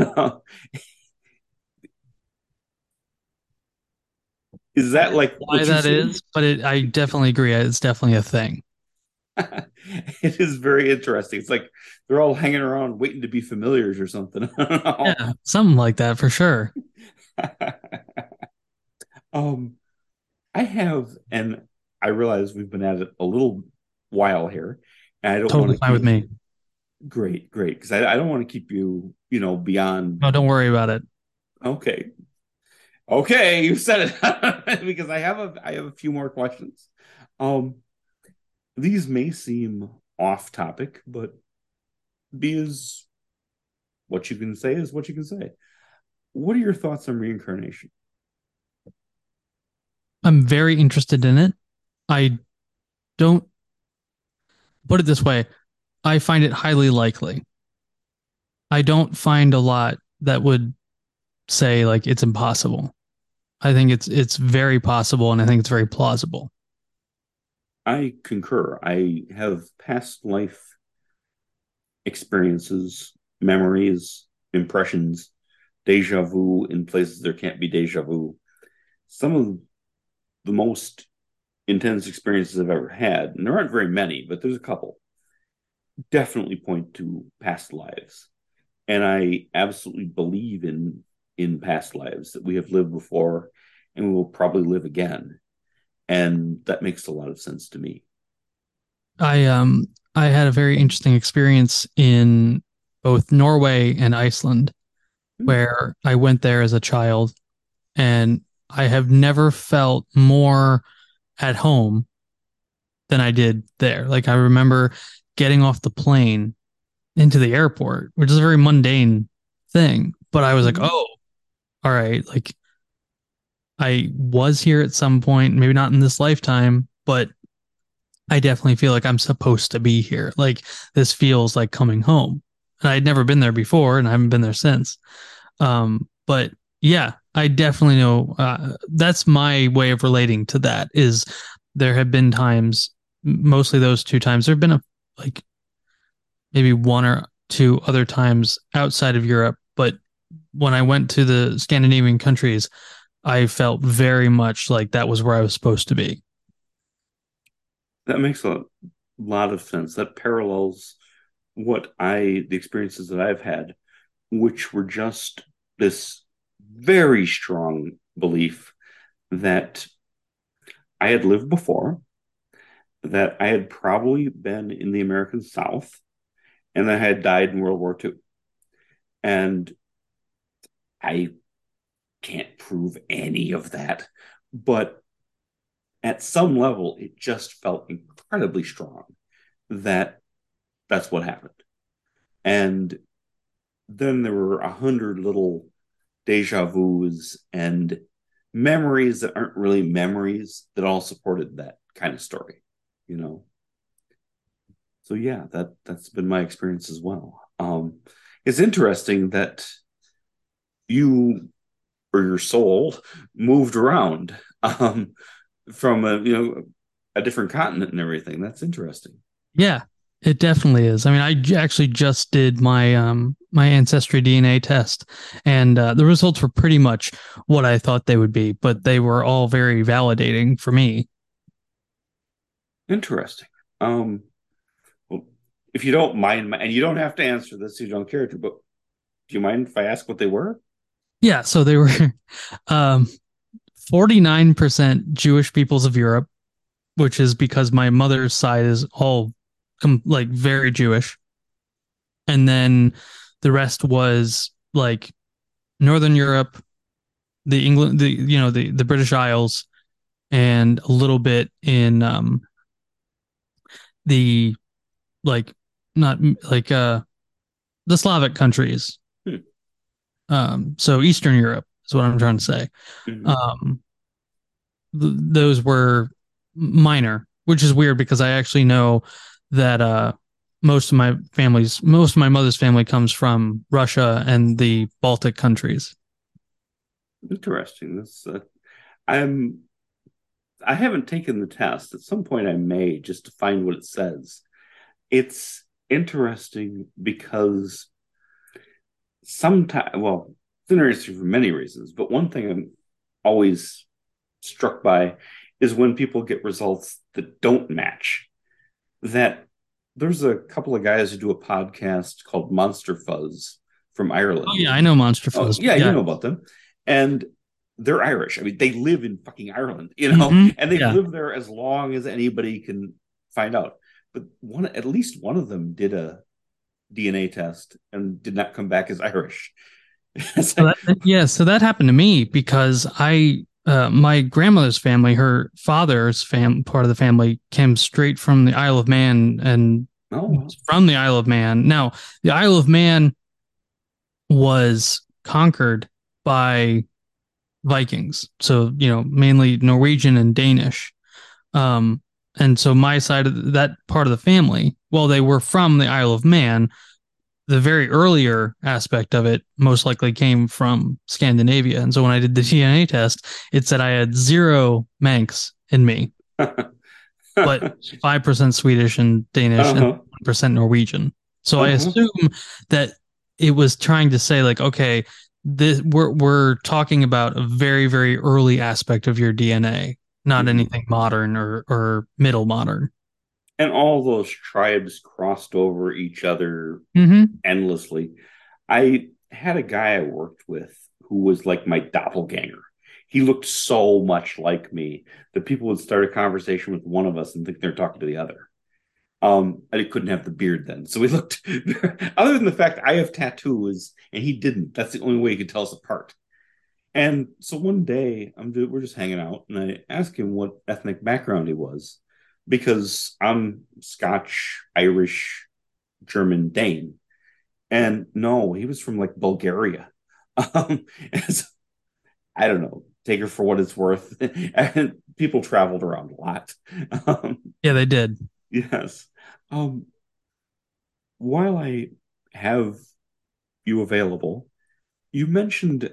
Is that like Why what you that see? is, but I definitely agree. It's definitely a thing. It is very interesting. It's like they're all hanging around waiting to be familiars or something. I don't know. Yeah, something like that for sure. um, I have, and I realize we've been at it a little while here, and I don't want Totally to fine with keep me. great, great, because I don't want to keep you, beyond. No, don't worry about it. Okay, okay, you said it because I have a few more questions. Um, these may seem off topic, but because what you can say is what you can say. What are your thoughts on reincarnation? I'm very interested in it. I don't put it this way. I find it highly likely. I don't find a lot that would say like it's impossible. I think it's very possible and I think it's very plausible. I concur. I have past life experiences, memories, impressions, deja vu in places there can't be deja vu. Some of the most intense experiences I've ever had, and there aren't very many, but there's a couple, definitely point to past lives. And I absolutely believe in past lives that we have lived before and we will probably live again. And that makes a lot of sense to me. I had a very interesting experience in both Norway and Iceland Hmm. where I went there as a child and I have never felt more at home than I did there. Like I remember getting off the plane into the airport, which is a very mundane thing, but I was like, Mm-hmm. "Oh, all right, like I was here at some point, maybe not in this lifetime, but I definitely feel like I'm supposed to be here. Like this feels like coming home." And I'd never been there before and I haven't been there since. But yeah, I definitely know that's my way of relating to that is there have been times, mostly those two times, there have been like maybe one or two other times outside of Europe, but when I went to the Scandinavian countries, I felt very much like that was where I was supposed to be. That makes a lot of sense. That parallels the experiences that I've had, which were just this very strong belief that I had lived before, that I had probably been in the American South, and that I had died in World War II. And I can't prove any of that. But at some level, it just felt incredibly strong that that's what happened. And then there were 100 little deja vus and memories that aren't really memories that all supported that kind of story, you know. So yeah, that's been my experience as well. It's interesting that you or your soul moved around from a different continent and everything. That's interesting. Yeah, it definitely is. I mean, actually just did my ancestry DNA test, and the results were pretty much what I thought they would be, but they were all very validating for me. Interesting. Um, well, if you don't mind, and you don't have to answer this if you don't care to, but do you mind if I ask what they were? Yeah, so they were um 49% Jewish peoples of Europe, which is because my mother's side is all like very Jewish. And then the rest was like Northern Europe, the England, the British Isles, and a little bit in the like not like the Slavic countries. Hmm. So Eastern Europe is what I'm trying to say. Mm-hmm. Um, those were minor, which is weird because I actually know that most of my mother's family comes from Russia and the Baltic countries. Interesting. I'm I haven't taken the test. At some point, I may just to find what it says. It's interesting because sometimes, well, it's interesting for many reasons, but one thing I'm always struck by is when people get results that don't match. That there's a couple of guys who do a podcast called Monster Fuzz from Oh Ireland. yeah, I know Monster Oh, Fuzz. yeah, you Yeah. know about them. And they're Irish. I mean, they live in fucking Ireland, and they've Yeah. lived there as long as anybody can find out. But at least one of them did a DNA test and did not come back as Irish. It's So like, yeah, so that happened to me because my grandmother's family, her father's part of the family came straight from the Isle of Man and oh, from the Isle of Man. Now, the Isle of Man was conquered by Vikings. So, mainly Norwegian and Danish. Um, and so my side of that part of the family, well, they were from the Isle of Man, the very earlier aspect of it most likely came from Scandinavia. And so when I did the DNA test, it said I had zero Manx in me, but 5% Swedish and Danish and uh-huh, 1% Norwegian. So I uh-huh. assume that it was trying to say like, okay, we're talking about a very, very early aspect of your DNA, not Mhm. anything modern or middle modern. And all those tribes crossed over each other Mm-hmm. endlessly. I had a guy I worked with who was like my doppelganger. He looked so much like me that people would start a conversation with one of us and think they're talking to the other. And he couldn't have the beard then. So we looked, other than the fact I have tattoos and he didn't, that's the only way he could tell us apart. And so one day we're just hanging out and I asked him what ethnic background he was because I'm Scotch, Irish, German, Dane. And no, he was from like Bulgaria. So, I don't know. Take her for what it's worth. And people traveled around a lot. Um, Yeah, they did. yes. Um, while I have you available, you mentioned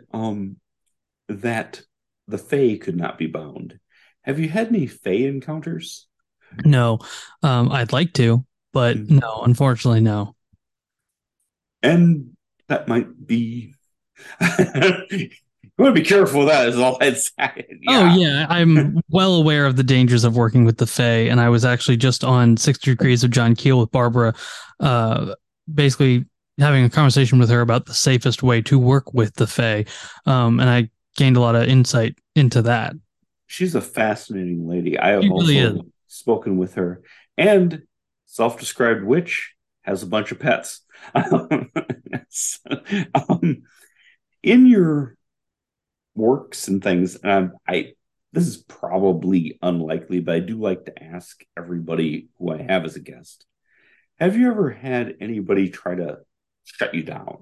that the Fae could not be bound. Have you had any Fae encounters? No, I'd like to, but Mm. no, unfortunately, no. And that might be. You want to be careful with that, is all I'd say. Oh Yeah. yeah, I'm well aware of the dangers of working with the Fae, and I was actually just on 60 Degrees of John Keel with Barbara, uh, basically having a conversation with her about the safest way to work with the Fae, and I gained a lot of insight into that. She's a fascinating lady. I have She really is. also spoken with her. And self described witch has a bunch of pets. Yes. um, in your works and things, I this is probably unlikely, but I do like to ask everybody who I have as a guest. Have you ever had anybody try to shut you down?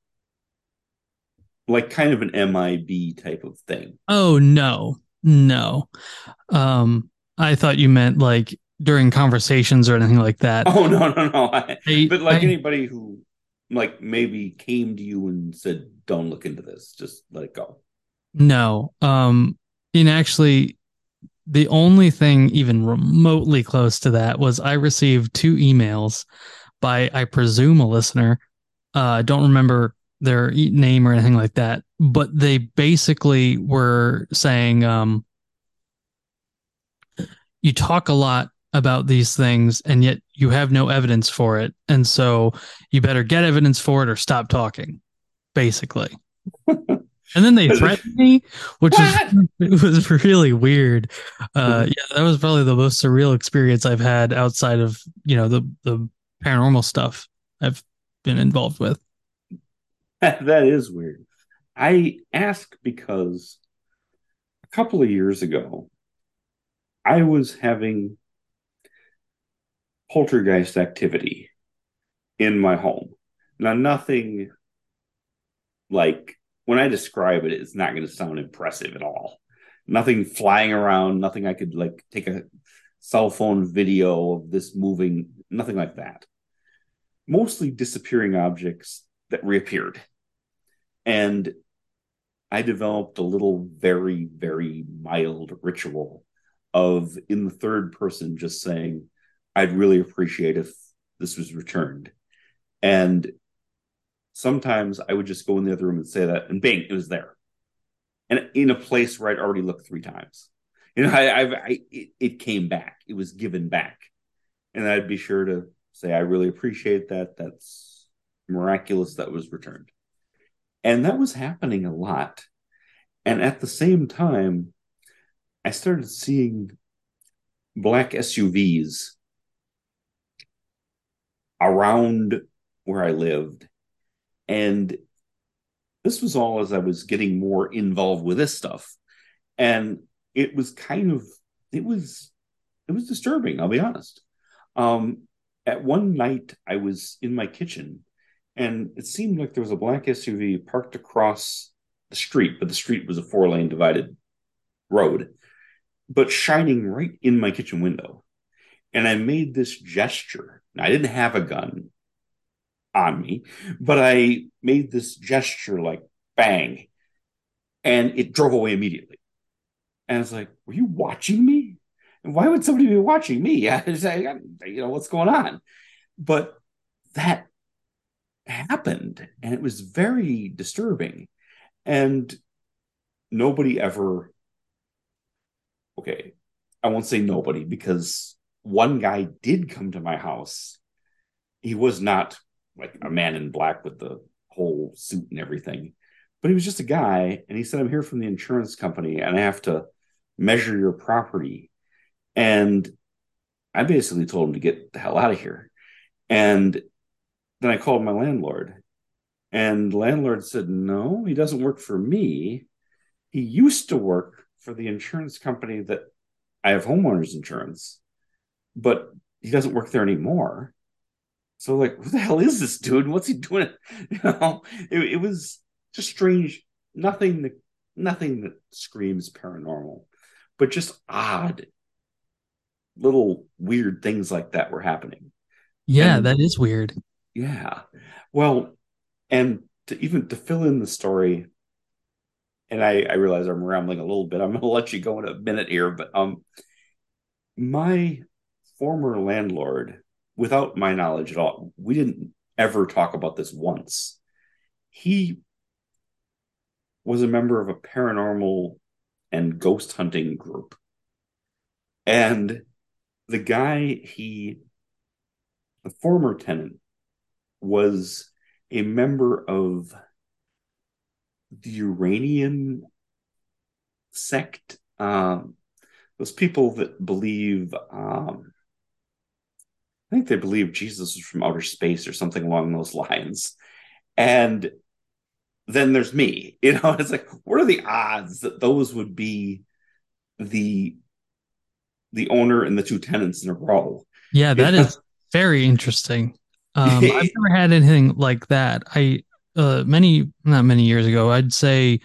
Like kind of an MIB type of thing. Oh no, no. I thought you meant like during conversations or anything like that. Oh no, no, no. I, But like I anybody who like maybe came to you and said, "Don't look into this. Just let it go." no. And actually, the only thing even remotely close to that was I received two emails by, I presume, a listener. I don't remember their name or anything like that, but they basically were saying, you talk a lot about these things and yet you have no evidence for it. And so you better get evidence for it or stop talking, basically. And then they threatened me, which was What? it was really weird. Uh-huh. Yeah, that was probably the most surreal experience I've had outside of the paranormal stuff I've been involved with. That is weird. I ask because a couple of years ago, I was having poltergeist activity in my home. Now, nothing like when I describe it, it's not going to sound impressive at all. Nothing flying around, nothing I could like take a cell phone video of this moving, nothing like that. Mostly disappearing objects that reappeared. And I developed a little very, very mild ritual of in the third person just saying, I'd really appreciate if this was returned. And sometimes I would just go in the other room and say that, and bang, it was there. And in a place where I'd already looked three times. It came back. It was given back. And I'd be sure to say, I really appreciate that. That's miraculous that was returned. And that was happening a lot. And at the same time, I started seeing black SUVs around where I lived. And this was all as I was getting more involved with this stuff. And it was kind of, it was disturbing, I'll be honest. Um, at one night, I was in my kitchen and it seemed like there was a black SUV parked across the street, but the street was a four-lane divided road, but shining right in my kitchen window. And I made this gesture. I didn't have a gun on me, but I made this gesture like bang, and it drove away immediately. And I was like, "Were you watching me? And why would somebody be watching me? I was like, what's going on?" But that happened, and it was very disturbing. And nobody ever, okay, I won't say nobody because one guy did come to my house. He was not like a man in black with the whole suit and everything, but he was just a guy. And he said, "I'm here from the insurance company and I have to measure your property." And I basically told him to get the hell out of here. And then I called my landlord, and the landlord said, "No, he doesn't work for me. He used to work for the insurance company that I have homeowners insurance, but he doesn't work there anymore." So, like, who the hell is this dude? What's he doing? It was just strange. Nothing that nothing that screams paranormal, but just odd little weird things like that were happening. Yeah, And that is weird. yeah, well, and to even to fill in the story, and I realize I'm rambling a little bit. I'm going to let you go in a minute here, but my former landlord, without my knowledge at all, we didn't ever talk about this once. He was a member of a paranormal and ghost hunting group. And the guy, the former tenant, was a member of the Uranian sect. Those people that believe, I think they believe Jesus was from outer space or something along those lines. And then there's me. It's like, what are the odds that those would be the the owner and the two tenants in a row? Yeah, You that know? is very interesting. I've never had anything like that. Not many years ago, I'd say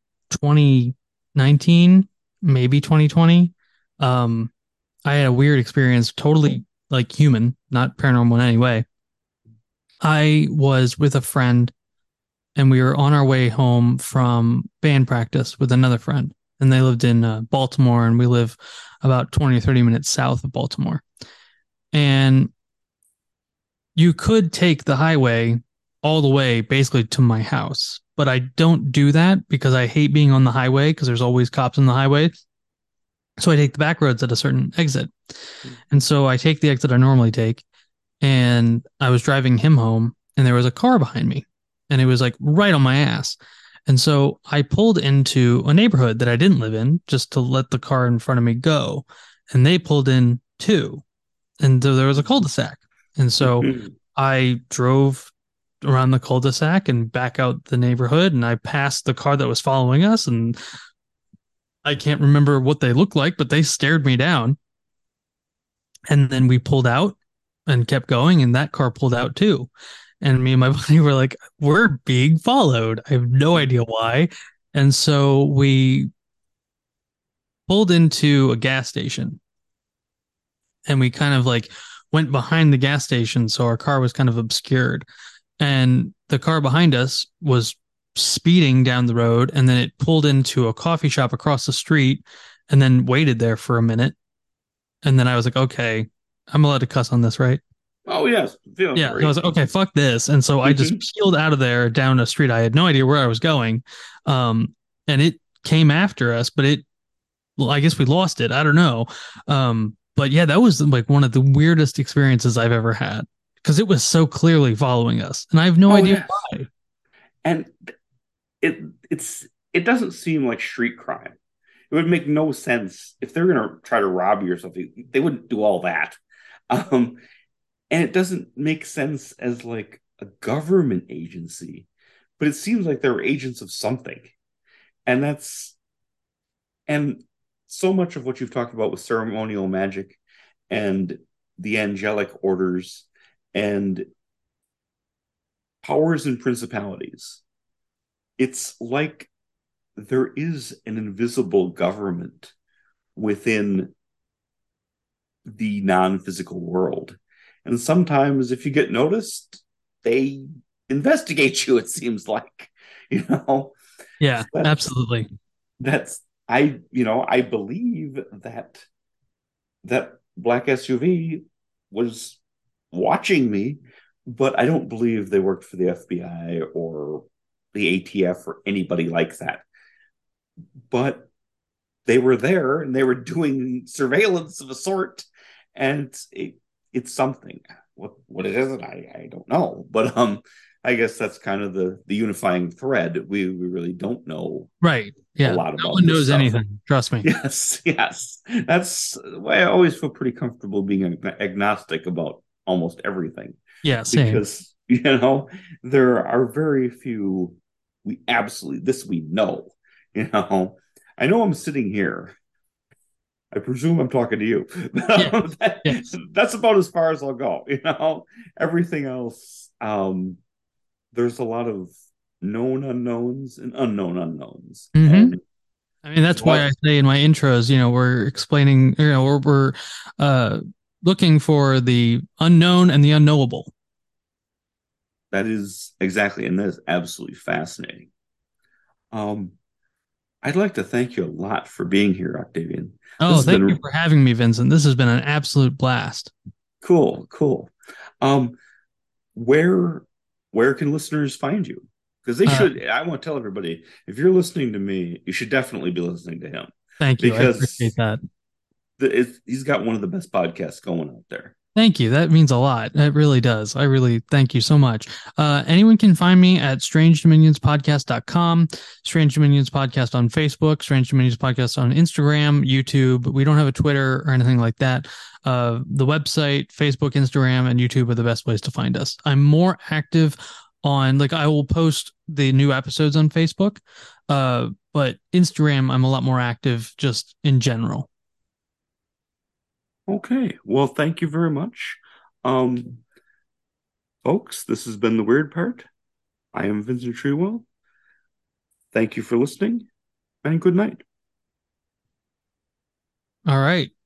2019, maybe 2020. Um, I had a weird experience, totally like human, not paranormal in any way. I was with a friend and we were on our way home from band practice with another friend. And they lived in Baltimore, and we live about 20 or 30 minutes south of Baltimore. And you could take the highway all the way basically to my house, but I don't do that because I hate being on the highway because there's always cops on the highway. So I take the back roads at a certain exit. And so I take the exit I normally take, and I was driving him home, and there was a car behind me, and it was like right on my ass. And so I pulled into a neighborhood that I didn't live in just to let the car in front of me go. And they pulled in too. And there was a cul-de-sac. And so I drove around the cul-de-sac and back out the neighborhood, and I passed the car that was following us. And I can't remember what they looked like, but they stared me down. And then we pulled out and kept going, and that car pulled out too. And me and my buddy were like, we're being followed. I have no idea why. And so we pulled into a gas station, and we kind of like went behind the gas station. So our car was kind of obscured. And the car behind us was speeding down the road, and then it pulled into a coffee shop across the street, and then waited there for a minute, and then I was like, okay, I'm allowed to cuss on this, right? Oh yes, feel Yeah, so I was free. like, okay, fuck this, and so I just peeled out of there down a street. I had no idea where I was going, and it came after us, but it, well, I guess we lost it. I don't know, but yeah, that was like one of the weirdest experiences I've ever had because it was so clearly following us, and I have no Oh idea yes, why. and it it's it doesn't seem like street crime. It would make no sense if they're going to try to rob you or something. They wouldn't do all that. Um, and it doesn't make sense as like a government agency, but it seems like they're agents of something. And that's and so much of what you've talked about with ceremonial magic and the angelic orders and powers and principalities. It's like there is an invisible government within the non-physical world. And sometimes if you get noticed, they investigate you, it seems like. You know, Yeah, that's absolutely. that's I believe that black SUV was watching me, but I don't believe they worked for the FBI or the ATF or anybody like that. But they were there and they were doing surveillance of a sort, and it's something. What it is, I don't know, but I guess that's kind of the unifying thread. We really don't know Right. a Yeah. lot No about one this knows stuff. anything. Trust me. Yes, yes. That's why I always feel pretty comfortable being agnostic about almost everything Yeah, same. because, there are very few we absolutely, this we know, you know. I know I'm sitting here. I presume I'm talking to you. Yeah. Yes. That's about as far as I'll go, Everything else, there's a lot of known unknowns and unknown unknowns. Hmm. And I mean, that's why what I say in my intros, we're explaining, we're uh, looking for the unknown and the unknowable. that is exactly, and that is absolutely fascinating. Um, I'd like to thank you a lot for being here, Octavian. This Oh, has thank you been for having me, Vincent. This has been an absolute blast. cool, cool. Um, where where can listeners find you? Because they Uh, should. I want to tell everybody, if you're listening to me, you should definitely be listening to him Thank you. I appreciate because that. he's got one of the best podcasts going out there. Thank you. That means a lot. It really does. I really thank you so much. Anyone can find me at strangedominionspodcast.com, Strange Dominions Podcast on Facebook, Strange Dominions Podcast on Instagram, YouTube. We don't have a Twitter or anything like that. The website, Facebook, Instagram, and YouTube are the best ways to find us. I'm more active on, like, I will post the new episodes on Facebook, but Instagram, I'm a lot more active just in general. Okay, well, thank you very much, um, folks. This has been the weird part. I am Vincent Treewell. Thank you for listening, and good night. All right.